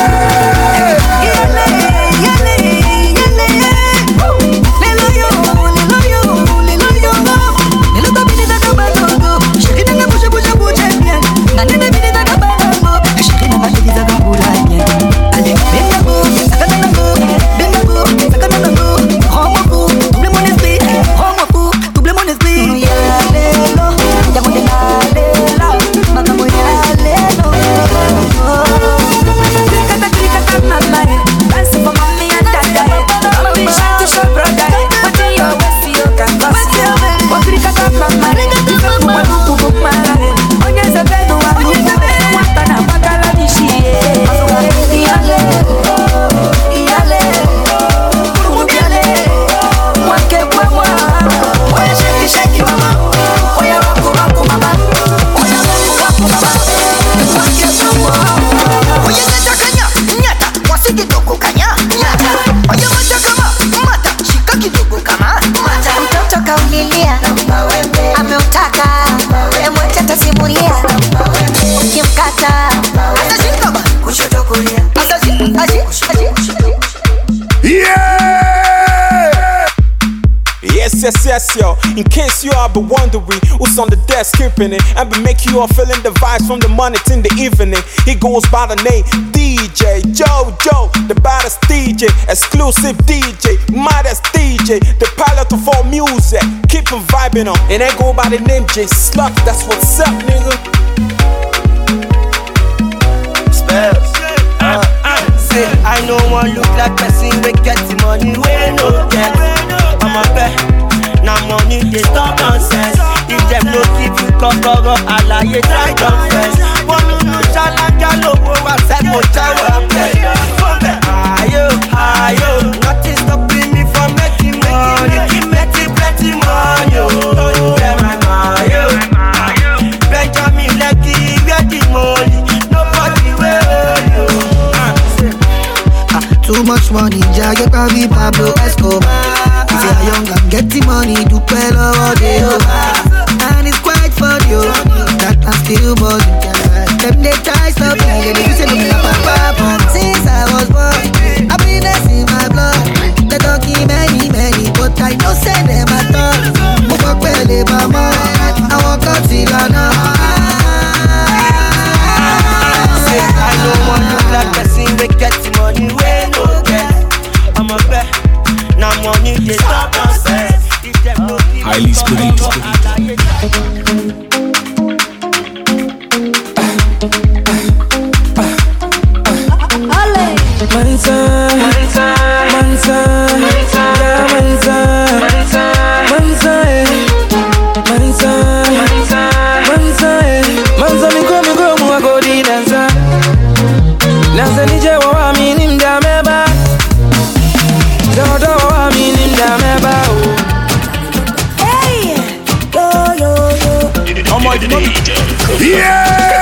Yes, yes, yo. In case you are been wondering who's on the desk keeping it, and been making you all feeling the vibes from the morning till the evening. He goes by the name D J Jojo, the baddest D J, exclusive D J, maddest D J, the pilot of all music. Keep him vibing on, and I go by the name J Slug. That's what's up, nigga. Spells. Uh, uh, say I know one look like person we get the money we no get. I'm a bet. Now money they stop nonsense. If them no give you kokoro, alaye try confess. One no chalanga no go accept mo chawa play. Ayo, ayo, nothing stopping me from making money, making plenty money. Oh, yeah, my ayo, Benjamin Lucky, where the money? Nobody will you. Too much money, Jagger, Pavi, Pablo Escobar. If you're young and getting money, do well all day over. And it's quite funny, oh, that I'm still buzzing. Them they try stop me, they be saying me up and pop. Since I was born, happiness in my blood. They talking many, many, but I know send them at all. Move up, belly, mama. I walk up till I know. I don't want to look like person we get the money we no get. I'm a bet. Now money they stop nonsense. Highly spiritual. Mansa, Mansa, Mansa, Mansa, Mansa, Mansa, Mansa, Mansa, Mansa, Mansa, mi go mi go mu go di dansa. Dansa ni je wa mi ni mdameba. Dodo wa mi ni mdameba. Hey, yo yo yo. Oh my God. Yeah.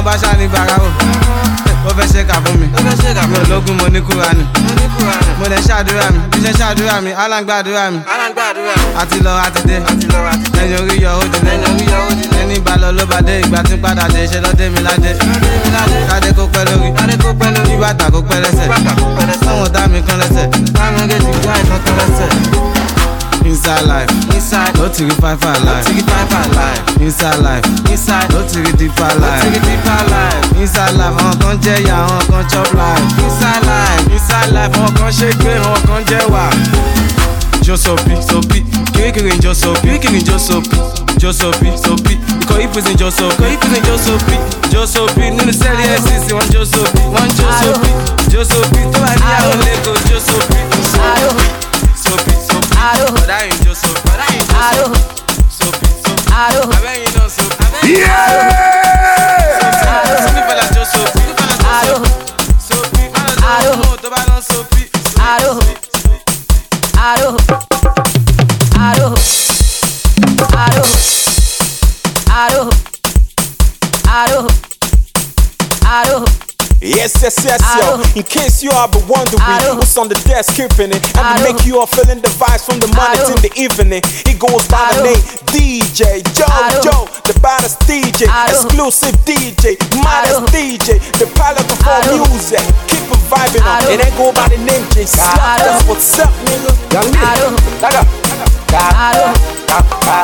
bá ṣá ní bàrà o. Ó fẹ́ ṣe kà fún mi. Mi ò lógun mo ní Kúránì. Mo lè ṣàdúrà mi. Bí ṣe ṣàdúrà mi, aláǹgbàdúrà mi. Àti lọ àti dé. Ẹyin orí yọ ó dilé. Ẹni bá lọ ló bá dé. Ìgbà tí ń padà dé ṣe ló dé mi ládé. Kádé kó pẹ́ lórí. Kí bàtà kó pẹ́ lẹ́sẹ̀. Àwọn ọ̀tá mi kan lẹ́sẹ̀. Táwọn méjèèjì gbá ìkan kan lẹ́sẹ̀. Inside life, inside, no to five five life, no to five life. Inside life, inside, no to deeper life, no to deeper life. Inside life, àwọn kan jẹ ya, àwọn kan chop life. Inside life, inside life, àwọn kan ṣe gbé, àwọn kan jẹ wà. Jo sopi, sopi, kirikiri jo sopi, kirikiri jo sopi, jo sopi, sopi. Ikọ̀ ìpèsè jo sopi, ikọ̀ ìpèsè jo sopi, jo sopi. Nínú sẹ́ẹ̀lì F C C, wọ́n jo sopi, wọ́n jo sopi, jo sopi. Tó bá ní àwọn lẹ́kọ̀ọ́ jo sopi, sopi, sopi, sopi. But I ain't just sopi, but I ain't just sopi, sopi. I bet you know sopi. Yeah! Sopi fella just sopi, sopi fella just sopi. Sopi, I don't know, tó bá lọ sopi. Aro, aro, aro, aro, aro, aro, aro. Yes, yes, yes, yo. In case you are but wondering who's on the desk keeping it, and to make you all feeling the vibes from the morning till the evening. He goes by the name D J Jojo, the baddest D J, exclusive D J, modest D J, the pilot before music. Keep it vibing on, and then go by the name J Slap. That's what's up, nigga. Young nigga, daga, daga, daga,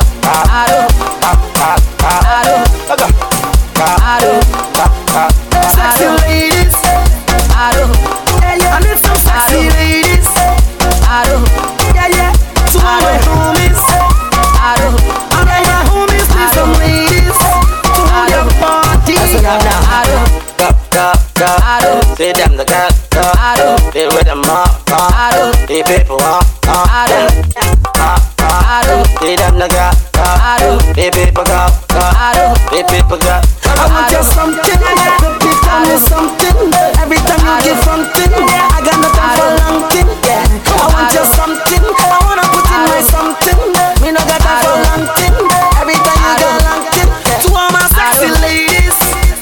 daga, daga. Sexy ladies, I do. Yeah, yeah, I need some sexy ladies, I do. Yeah, yeah, to all my homies, I do. I got my homies with some ladies to hold your party. I do. Go, go, go. I do. See them the girl, go. I do. Feel with them all, I do. The people all, I do. I do. See them the girl, go. I do. The people go, go. I do. The people go. I want you something, baby, tell me something. Every time you give something, I got nothing for long thing. I want you something, I wanna put in my something. Me no got time for long thing. Every time you got long thing. To all my sexy ladies,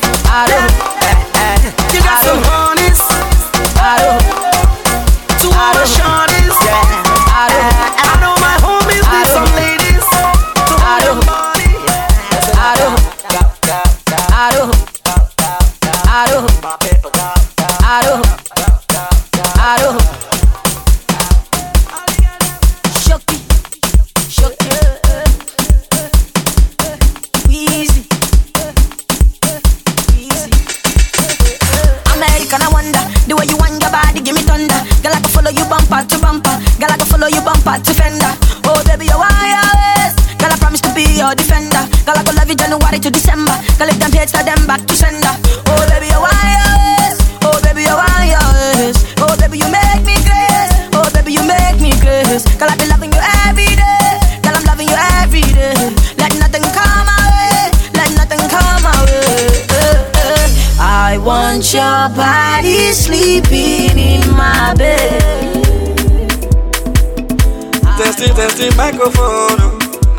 you got some honeys. To all my shorties, I know my homies need some ladies. To all your body, I do. I do, I do, my paper got, I do, I do. Shook it, shook it, easy, easy. American, I wonder the way you want your body, give me thunder. Girl, I can follow you bumper to bumper. Girl, I can follow you bumper to fender. Oh, baby, you're wireless. Girl, I promise to be your defender. Girl, I go love you January to December. Girl, if them hate, tell them back to sender. Oh, baby, you're wireless. Oh, baby, you're wireless. Oh, baby, you make me grace. Oh, baby, you make me grace. Girl, I be loving you every day. Girl, I'm loving you every day. Let nothing come my way. Let nothing come my way. Uh, uh. I want your body sleeping in my bed. Testing, testing microphone.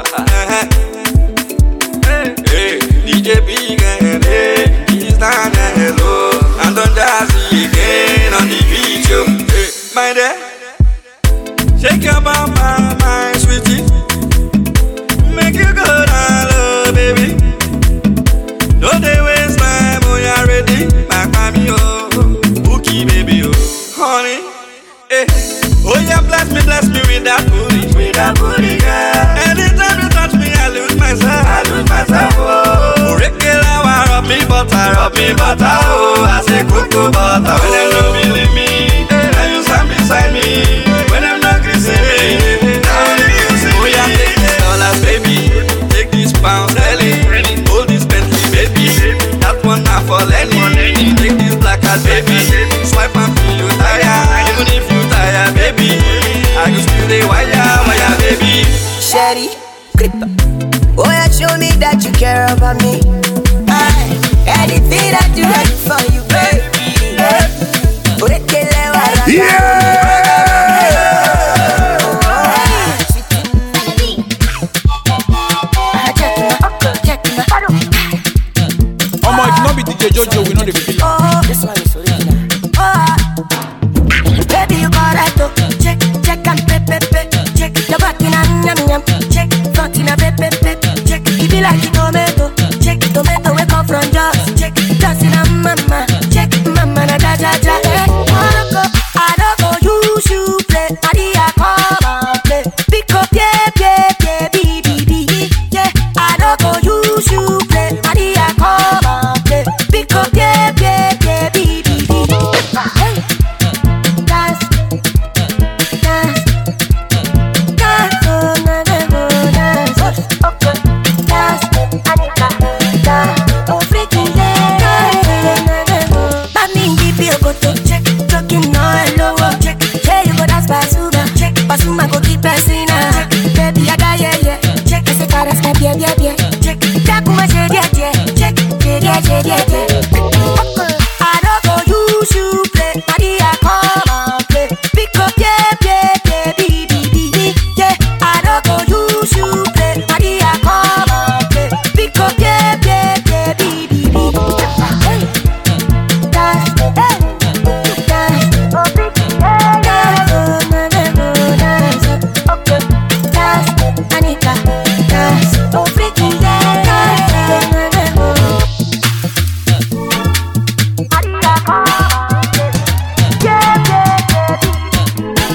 Hey, D J Big and hey, he's down there low. And don't jazzy again on the video. Hey, my dear, shake your bum, my, my sweetie. Make you go down low, baby. Don't they waste time when you're ready. Back by me, oh, bookie, baby, oh, honey. Hey, oh yeah, bless me, bless me with that booty, with that booty, girl. Anytime you touch me, I lose myself, I lose myself, oh. Regular, rub me butter, rub me butter, oh. I say cuckoo butter, when they don't believe me, then you stand beside me. When I'm not kissing me, now they kissing me. Oh yeah, take these dollars, baby, take these pounds, Ellie, hold this Bentley, baby. That one not for Lenny, take this black card, baby. Swipe and feel you tired, even if you tired, baby. I can still the wire, wire, baby. Sherry, gripper. Oh, yeah, show me that you care about me. Aye. Anything that you like for you, baby. Hey. oh. This one is original. Oh, baby, you got right to check, check and pep, pep, pep. Check your back in a yum yum. Check front in a pep, pep, pep. Check if you like it, tomato. Check tomato we come from just. Check just in a mama. Check mama na da da da. Eh, wanna go? I don't go. You should play. Maria come and play. Pick up yeah yeah yeah b b b. Yeah, I don't go. You should play. Maria come and play. Pick up yeah yeah yeah b b b. Hey, dance, dance, dance, oh na na na dance. Okay, dance, Anika, dance, oh freaking dance, na na na. Mami give you go to check, talking all low check. Hey, you go dance Basuma, check, Basuma go keep pressing ah. Baby I die yeah yeah, check, ese cara está bien bien bien, check, ya como se die die, check, die die die die die. I don't go use you play, Maria come and play. Pick up yeah yeah yeah b b b. Yeah, I don't go use you play, Maria come and play. Pick up yeah yeah yeah b b b. Hey, dance, hey, dance, oh freaky dance, oh na na na dance. Okay, dance, Anika, dance, oh freaky dance, oh na na na. Maria come and play. Yeah yeah yeah b b b.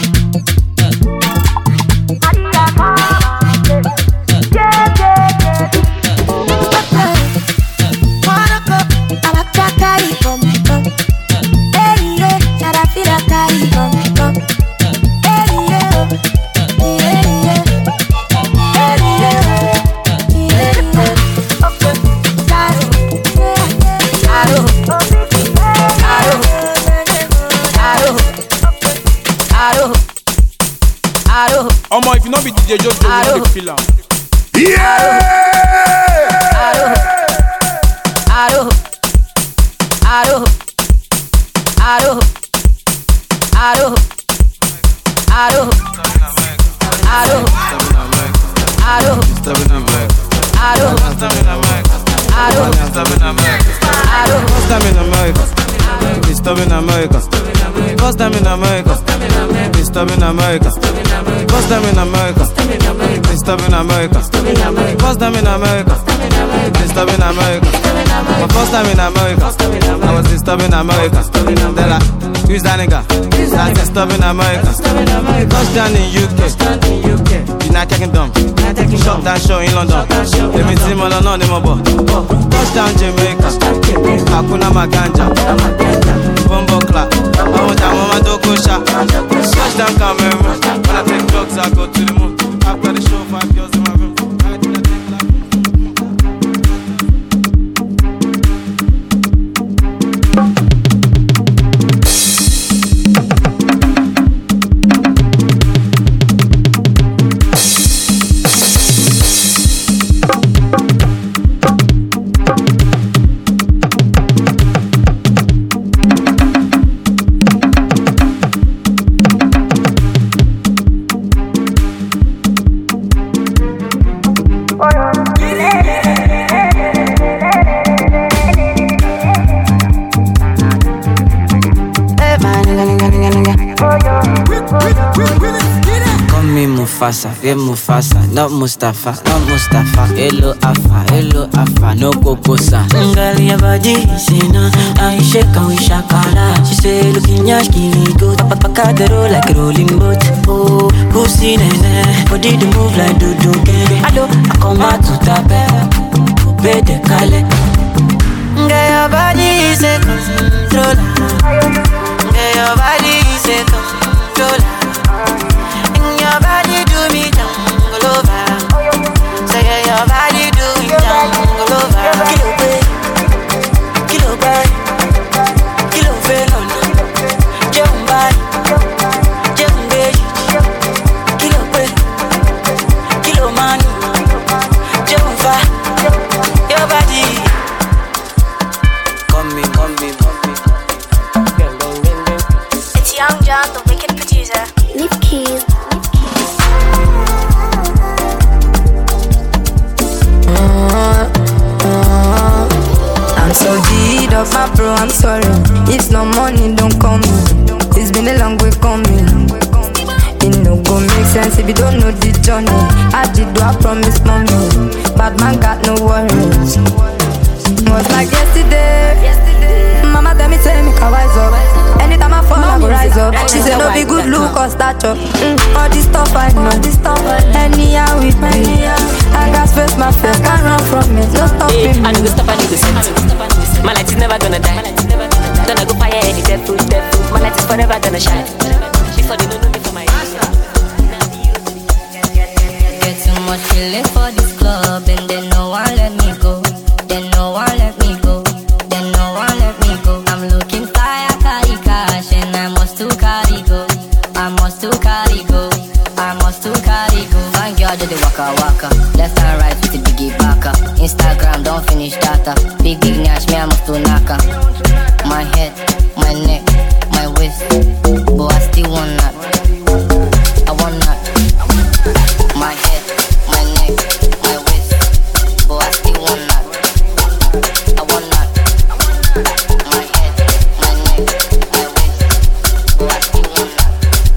Maria come and play. Yeah yeah yeah b b b. Wanna go? I'm a kakari bum bum. Hey yeah, should I feel a kari bum bum? Hey yeah, yeah yeah, hey yeah, yeah yeah. Okay, dance, aro, aro, aro, aro, aro. Omo, if you not be D J Jojo, you know the feel am. Yeah! Aro, aro, aro, aro, aro, aro, aro, aro, aro, aro. First time in America, this time in America. First time in America, this time in America. First time in America, this time in America. First time in America, this time in America. My first time in America, I was this time in America. They're like, who's that nigga? That's this time in America. First time in U K, United Kingdom. Shop that show in London. Let me see my no no more. Touchdown Jamaica, Hakuna Maganja, Bumbo Clap. I want that mama to go shop. Touchdown Cameroon. When I take drugs, I go to the moon. After the show, five girls in my room. Mufasa, yeah Mufasa, not Mustafa, not Mustafa. Hello Afa, hello Afa, no Kokosa. Ngali ya badi sina, I shake and we shakala. She say looking yash kili go, pakadero like rolling boat. Oh, pussy nene, body the move like do do gang. Hello, I come out to tape, be de kale. Ngali ya badi se control, ngali ya badi se control. Your body do me jungle over. Say your body do me jungle over. Kilo bay, kilo bay, kilo venom. Jump by, jump bay. Kilo bay, kilo man. Jump far, your body. Come me, come me, come me. sorry. It's no money, don't call me. It's been a long way coming. It no go make sense if you don't know the journey. I did do I promise mommy. Bad man got no worries. Was like yesterday. Mama tell me say me can wise up. Anytime I fall I go rise up. She say no be good look or stature. mm, All this stuff I know. Anyhow with me, I got space my face. Can't run from it, no stopping me. I need to stop, I need to set. My light is never gonna die. Gonna go fire any dead food, dead food. My light is forever gonna shine. Before they don't know me for my eyes. Get too much feeling for this club and then no one let me go. Then no one let me go. Then no one let me go. I'm looking fire, carry cash and I must to carry go. I must to carry go. I must to carry go. Thank God do the waka waka. Left and right with the biggie baka. Instagram don't finish data. Big big nash me I must to naka. My head, my neck, my waist. But I still want that. I want that. My head, my neck, my waist. But I still want that. I want that. My head, my neck, my waist. But I still want that.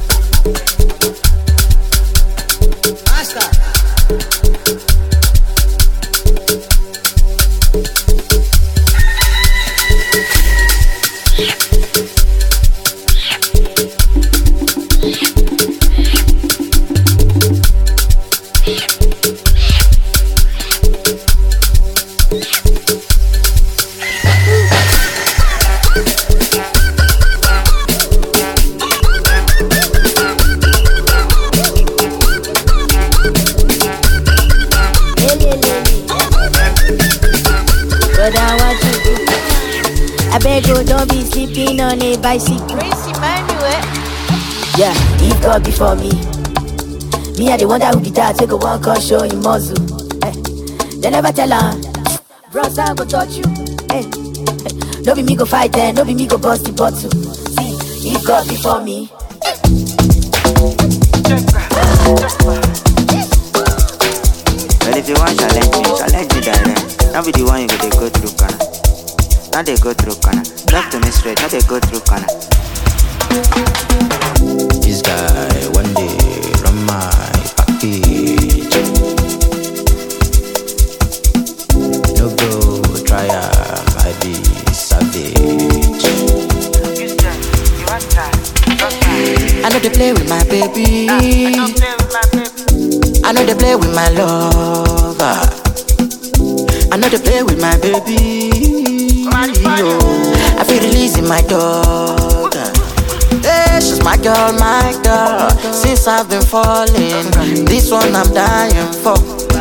I beg you, don't be sleeping on a bicycle. Grace Emmanuel. Yeah, if God before me, me I the one that will be there. Take a walk or show you muscle. Eh. They never tell her, bros I go touch you. Eh. Eh. No be me go fight then, no be me go bust the bottle. See, if God before me. But if you want challenge me, challenge me direct. Not be the one you go, they go through corner. Not they go through corner. Talk to me straight, not they go through corner. This guy one day run my package. No go try I be savage. I know they play with my baby. I know they play with my lover. I know they play with my baby. I feel releasing my dog. Hey, she's my girl, my girl. Since I've been falling, this one I'm dying for.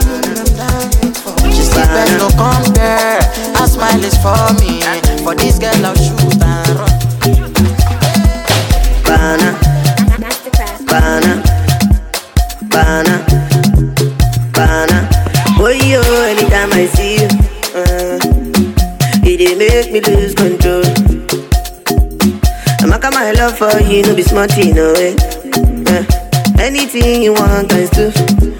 She said there's no compare. Her smile is for me. For this girl I'll shoot and run. Bana, bana, bana, bana. Oh yo, anytime I see you, uh, it dey make me lose control. I'm a my love for you, no be smart, you know it. Uh, anything you want, guys do.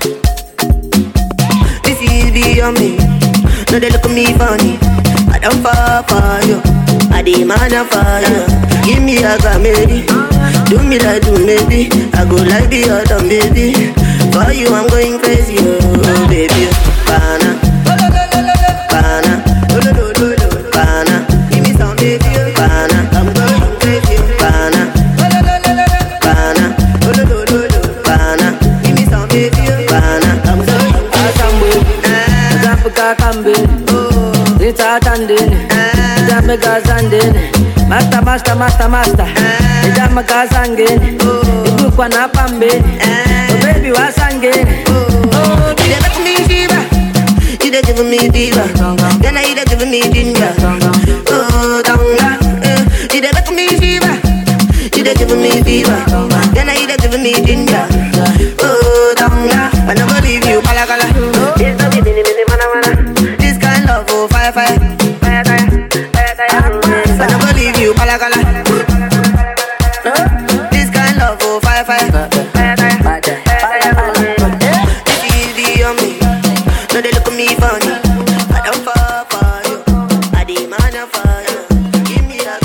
This is beyond me. No, they look at me funny. I don't fall for you. I demand a fire. Give me a comedy. Do me like do maybe. I go like the other baby. For you, I'm going crazy, oh baby. Bana, bana, bana. Give me some baby, bana. I'm going crazy, bana, bana, bana. Give me some baby, bana. I'm going crazy. Africa Kambe, Rita Tandin, Jamaica Sandin, Master, Master, Master, Master, Jamaica Sangin, Ibukwana Pambe, oh baby was sangin. Oh, you dey make me fever, you dey give me fever, then I you dey give me ginger. Oh, donga, you dey make me fever, you dey give me fever, then I you dey give me ginger. Oh, donga, I never leave you, kala kala. This no be mini mini mana mana. This kind love, oh fire fire, fire fire, fire fire. I never leave you, kala kala. This kind love, oh fire fire, fire fire, fire fire. This is beyond me. No they look at me funny. I don't fall for you. I demand a fire. Give me that.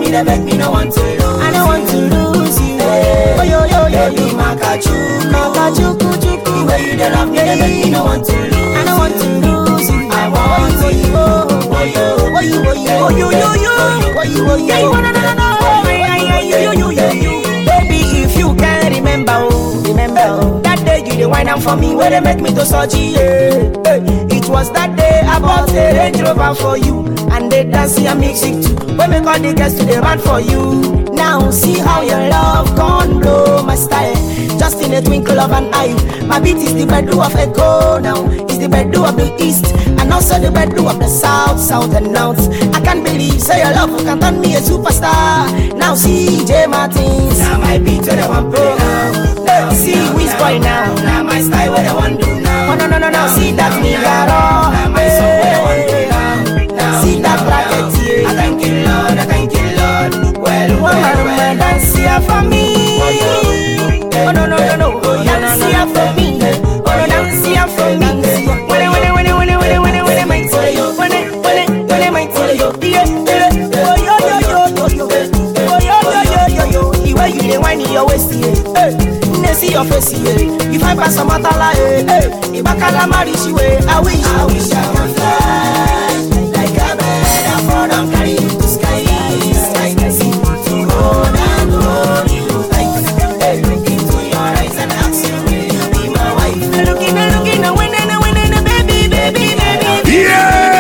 me, they make me no want to lose. I don't want to lose you. Oh yo yo yo, baby, makachuku, makachuku chuku. The way you they love me, they make me no want to lose. I don't want to lose you. I want you. Oh yo, oh yo, oh yo, oh yo, yo yo, oh yo, oh yo. Yeah, you wanna know? You you you you. Baby, if you can remember, oh, remember oh, that day you the wine and for me, where they make me to Sochi. Yeah. Hey, it was that day I bought a Range Rover for you. And they dance and mix it too. When we call the guests to the band for you. Now see how your love can blow my style. Just in a twinkle of an eye. My beat is the bedroom of Echo now. It's the bedroom of the east. And also the bedroom of the south, south and north. I can't believe, say your love can turn me a superstar. Now see J Martins. Now my beat where they want play now. Now see Wiz Boy now. Now my style where they want do now. Oh no no no no, see that nigga raw. Now my song where they want do now. See that bracket here. I thank you Lord, I thank you Lord. Well, well, well, dance here for me. Oh no no no no, dance here for me. Oh no, dance here for me. When it, when it, when it, when it, when it, when it, when it, when it, when it, when it, when it, when it, yeah, yeah. Oh yo yo yo yo yo, oh yo yo yo yo yo. The way you dey whine in your waist, yeah. Hey, see your face, yeah. You find pass some matala, hey, hey. If I can't marry she way, I wish, I wish I can fly like a bird. I fall down, carry you to sky, sky, sky. To hold and hold you tight. Hey, look into your eyes and ask you, will you be my wife? Looking and looking and winning and winning, baby, baby, baby. Yeah.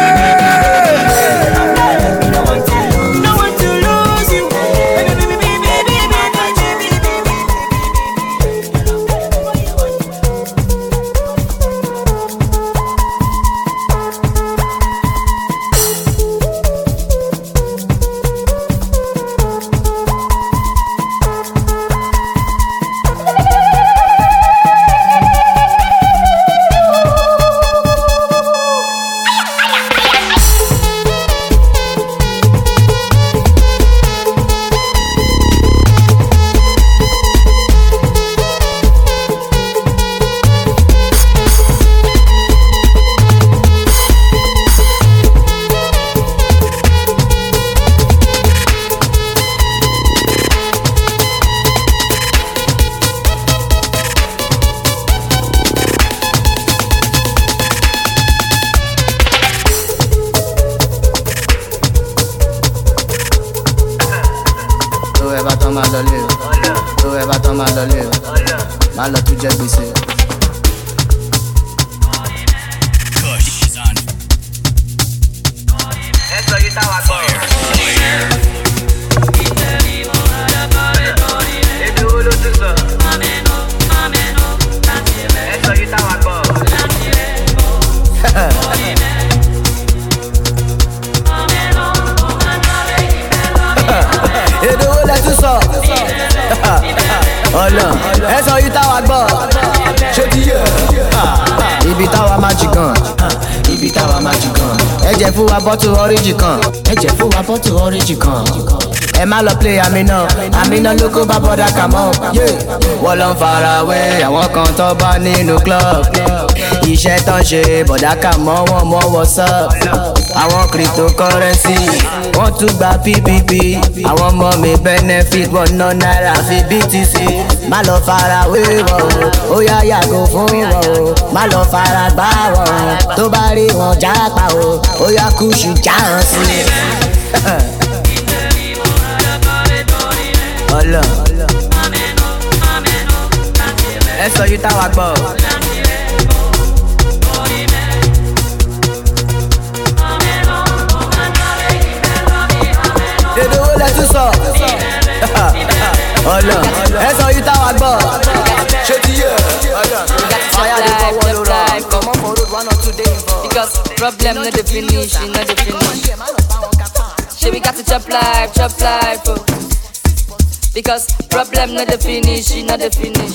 No one to lose, no one to lose you. Baby, baby, baby, baby, baby, baby. Bottle orange kan, ẹ jẹ́ fún wa bottle orange kan. Ẹ má lọ play Amina, Amina ló kó bá bọ́dà kà mọ́. Wọ́n lọ ń fara wẹ́ àwọn kan tó bá nínú club. Iṣẹ́ tó ń ṣe bọ̀dà kà mọ́ wọn mọ́ what's up. Àwọn cryptocurrency, wọ́n tún gba P P P. Àwọn ọmọ mi benefit wọn ná náírà fi B T C. Má lọ fara wé wọn o, ó yá yàgò fún wọn o. Má lọ fara gbá wọn o, tó bá rí wọn jápa o. Ó yá kùsù já hàn sí. Ọlọ ẹ sọ yìí táwa gbọ́. Dédé owó lẹ́tún sọ. Ọlọ ẹ sọ yìí táwa gbọ́. Ṣé ti yẹ? Fire dey for wall o rọ. Comot for road one or two day involved. Because problem no dey finish, e no dey finish. Shey we got to chop life, chop life oh. Because problem no dey finish, e no dey finish.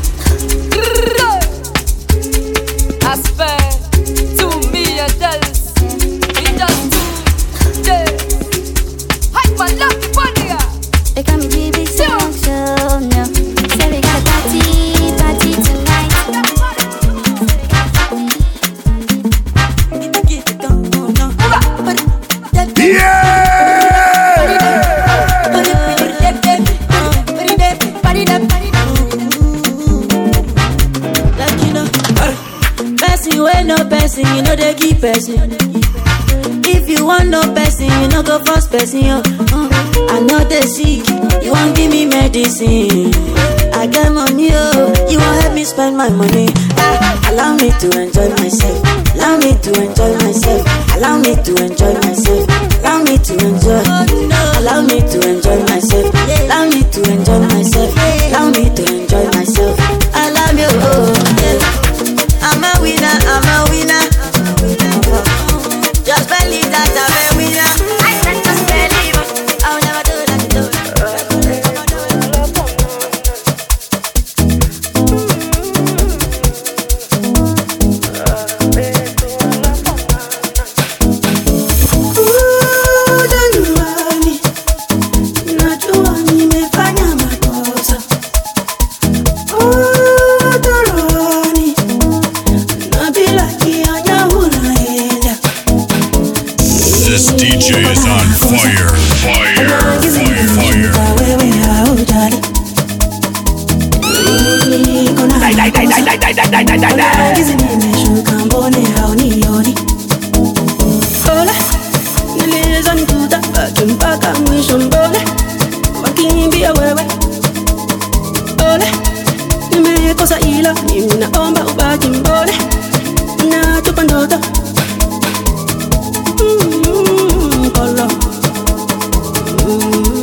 I spent two million dollars in just two days. Hype my lucky bunny. They call me G B Central now. Say we got a party, party tonight. Yeah! person wey no person, you know they give person. If you want no person, you know go first person. Uh, uh, I know they sick, you won't give me medicine. I got money, oh, you won't help me spend my money. Ah, allow me to enjoy myself. Allow me to enjoy myself. Allow me to enjoy myself. Allow me to enjoy. Allow me to enjoy myself. Allow me to enjoy myself. Allow me to enjoy myself. I love you, oh, yeah. I'm a winner, I'm a winner. Just believe that I'm a winner. I said just believe. I'll never do that to you. This D J is on fire, fire, fire, fire. Die, die, die, die, die, die, die, die, die, die. Nimeshuka mbone haunioni. Ole, niliweza nikuta baki mpaka mwisho mbone wakimbia wewe. Ole, nimekosa ila mimi naomba ubaki mbone natupa ndoto. Mm, kolo. Mm.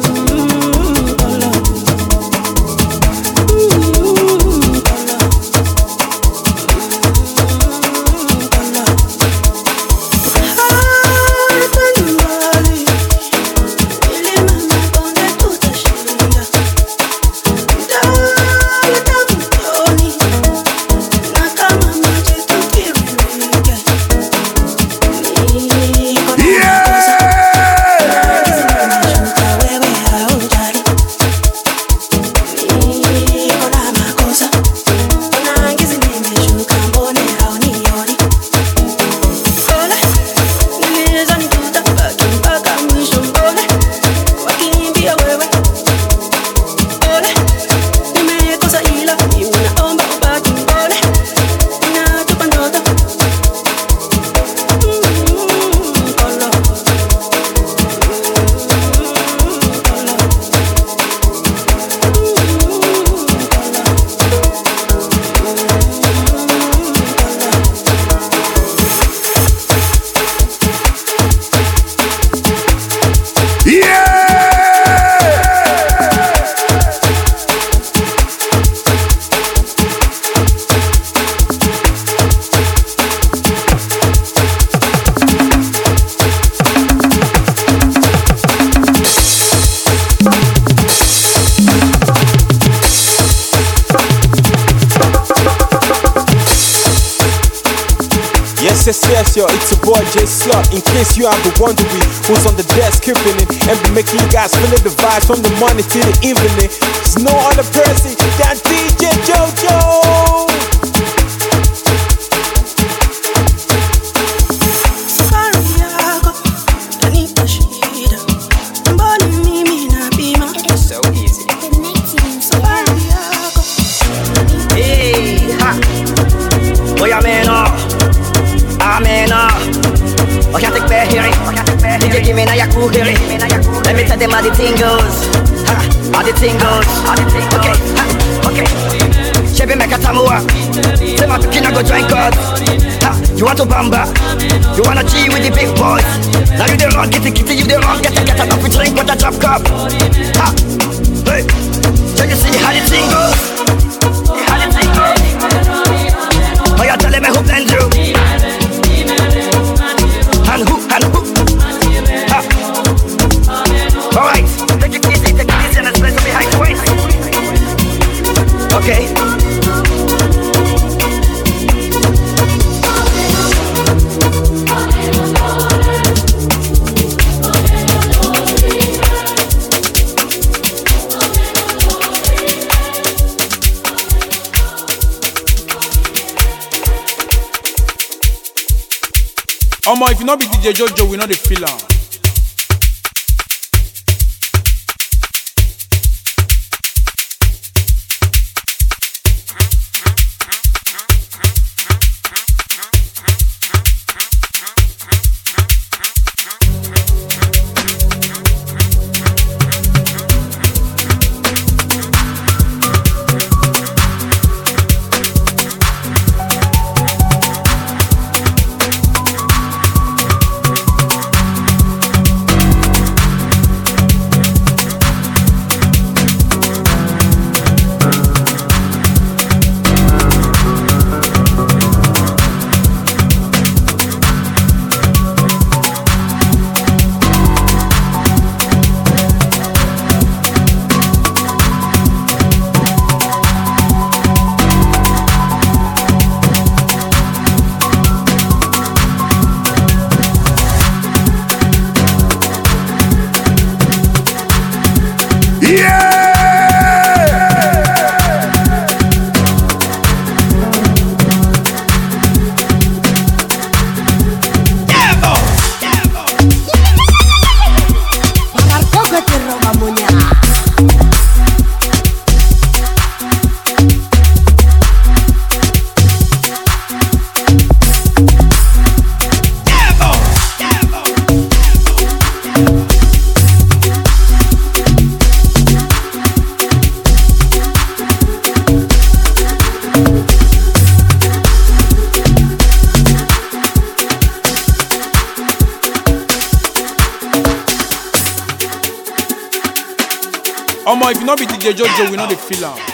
Yes, yes, yo, it's a boy J Slot. In case you have been wondering who's on the desk keeping it and be making you guys feel the vibes from the morning till the evening. There's no other person than D J JoJo. So easy. Hey, ha. Boy, I'm in awe. I'm in awe. Oh, can't take back here. D J, give me now your cool here. Let me tell them how the thing goes. Ha, how the thing goes. Okay, ha, okay. Chevy make a tamua. Say my picking I go drink us. Ha, you want to bamba? You wanna G with the big boys? Now you the wrong, get the kitty, you the wrong, get the get a coffee drink with a drop cup. Ha, hey, so you see how the thing goes? How the thing goes? Oh, you tell me who blend you? And who, and who? Ha. Alright, take it easy, take it easy and let's play from behind the waist. Okay. Omo, if you not be D J JoJo, we know the feel am. Omo, if you not be D J Jojo, we know the feel am.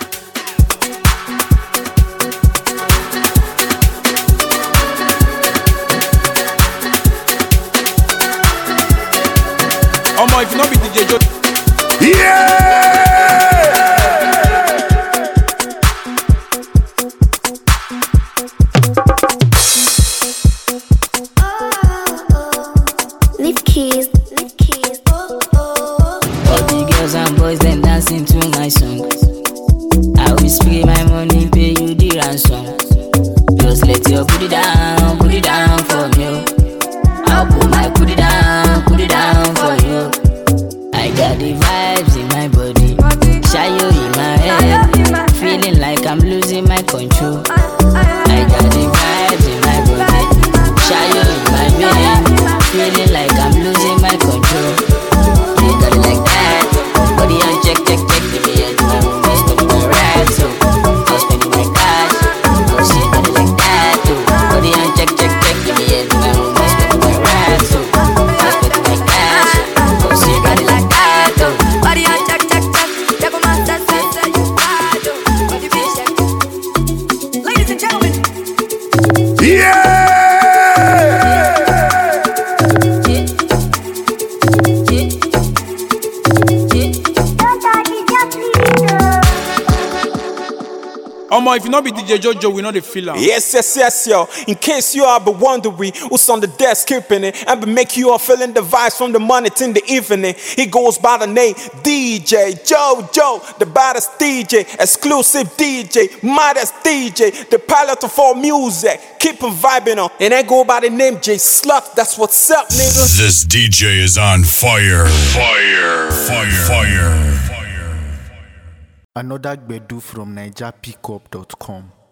Omo, if you not be D J Jojo, yeah. Leave keys, leave keys. Oh, oh. All the girls and boys them dancing to my song. I will spray my money, pay you the ransom. Just let your put it down, put it down for me. I'll put my put it down, put it down for you. I got the vibes in my body, shayo in my head, feeling like I'm losing my control. I got the vibes in my body, shayo in my brain, feeling like I'm losing my control. You got it like that, body on check, check, check, give me a time, I'm spending my racks, so I'm spending my cash. Oh, she got it like that, too. Body on check, check, check, give me a time, I'm spending my racks, so I'm spending my cash. Oh, she got it like that, too. Body on check, check, check. Check on my set, set, set. You bad, oh. Body be check. Ladies and gentlemen. Yeah. Omo, if you not be D J Jojo, we know the feel am. Yes, yes, yes, yo. In case you are be wondering who's on the desk keeping it and be make you all feeling the vibes from the morning till the evening. He goes by the name D J Jojo, the baddest D J, exclusive D J, maddest D J, the pilot of all music. Keep him vibing on. And I go by the name J Slut. That's what's up, nigga. This D J is on fire. Fire. Fire. Fire. Another Gbedu from Niger Pickup dot com.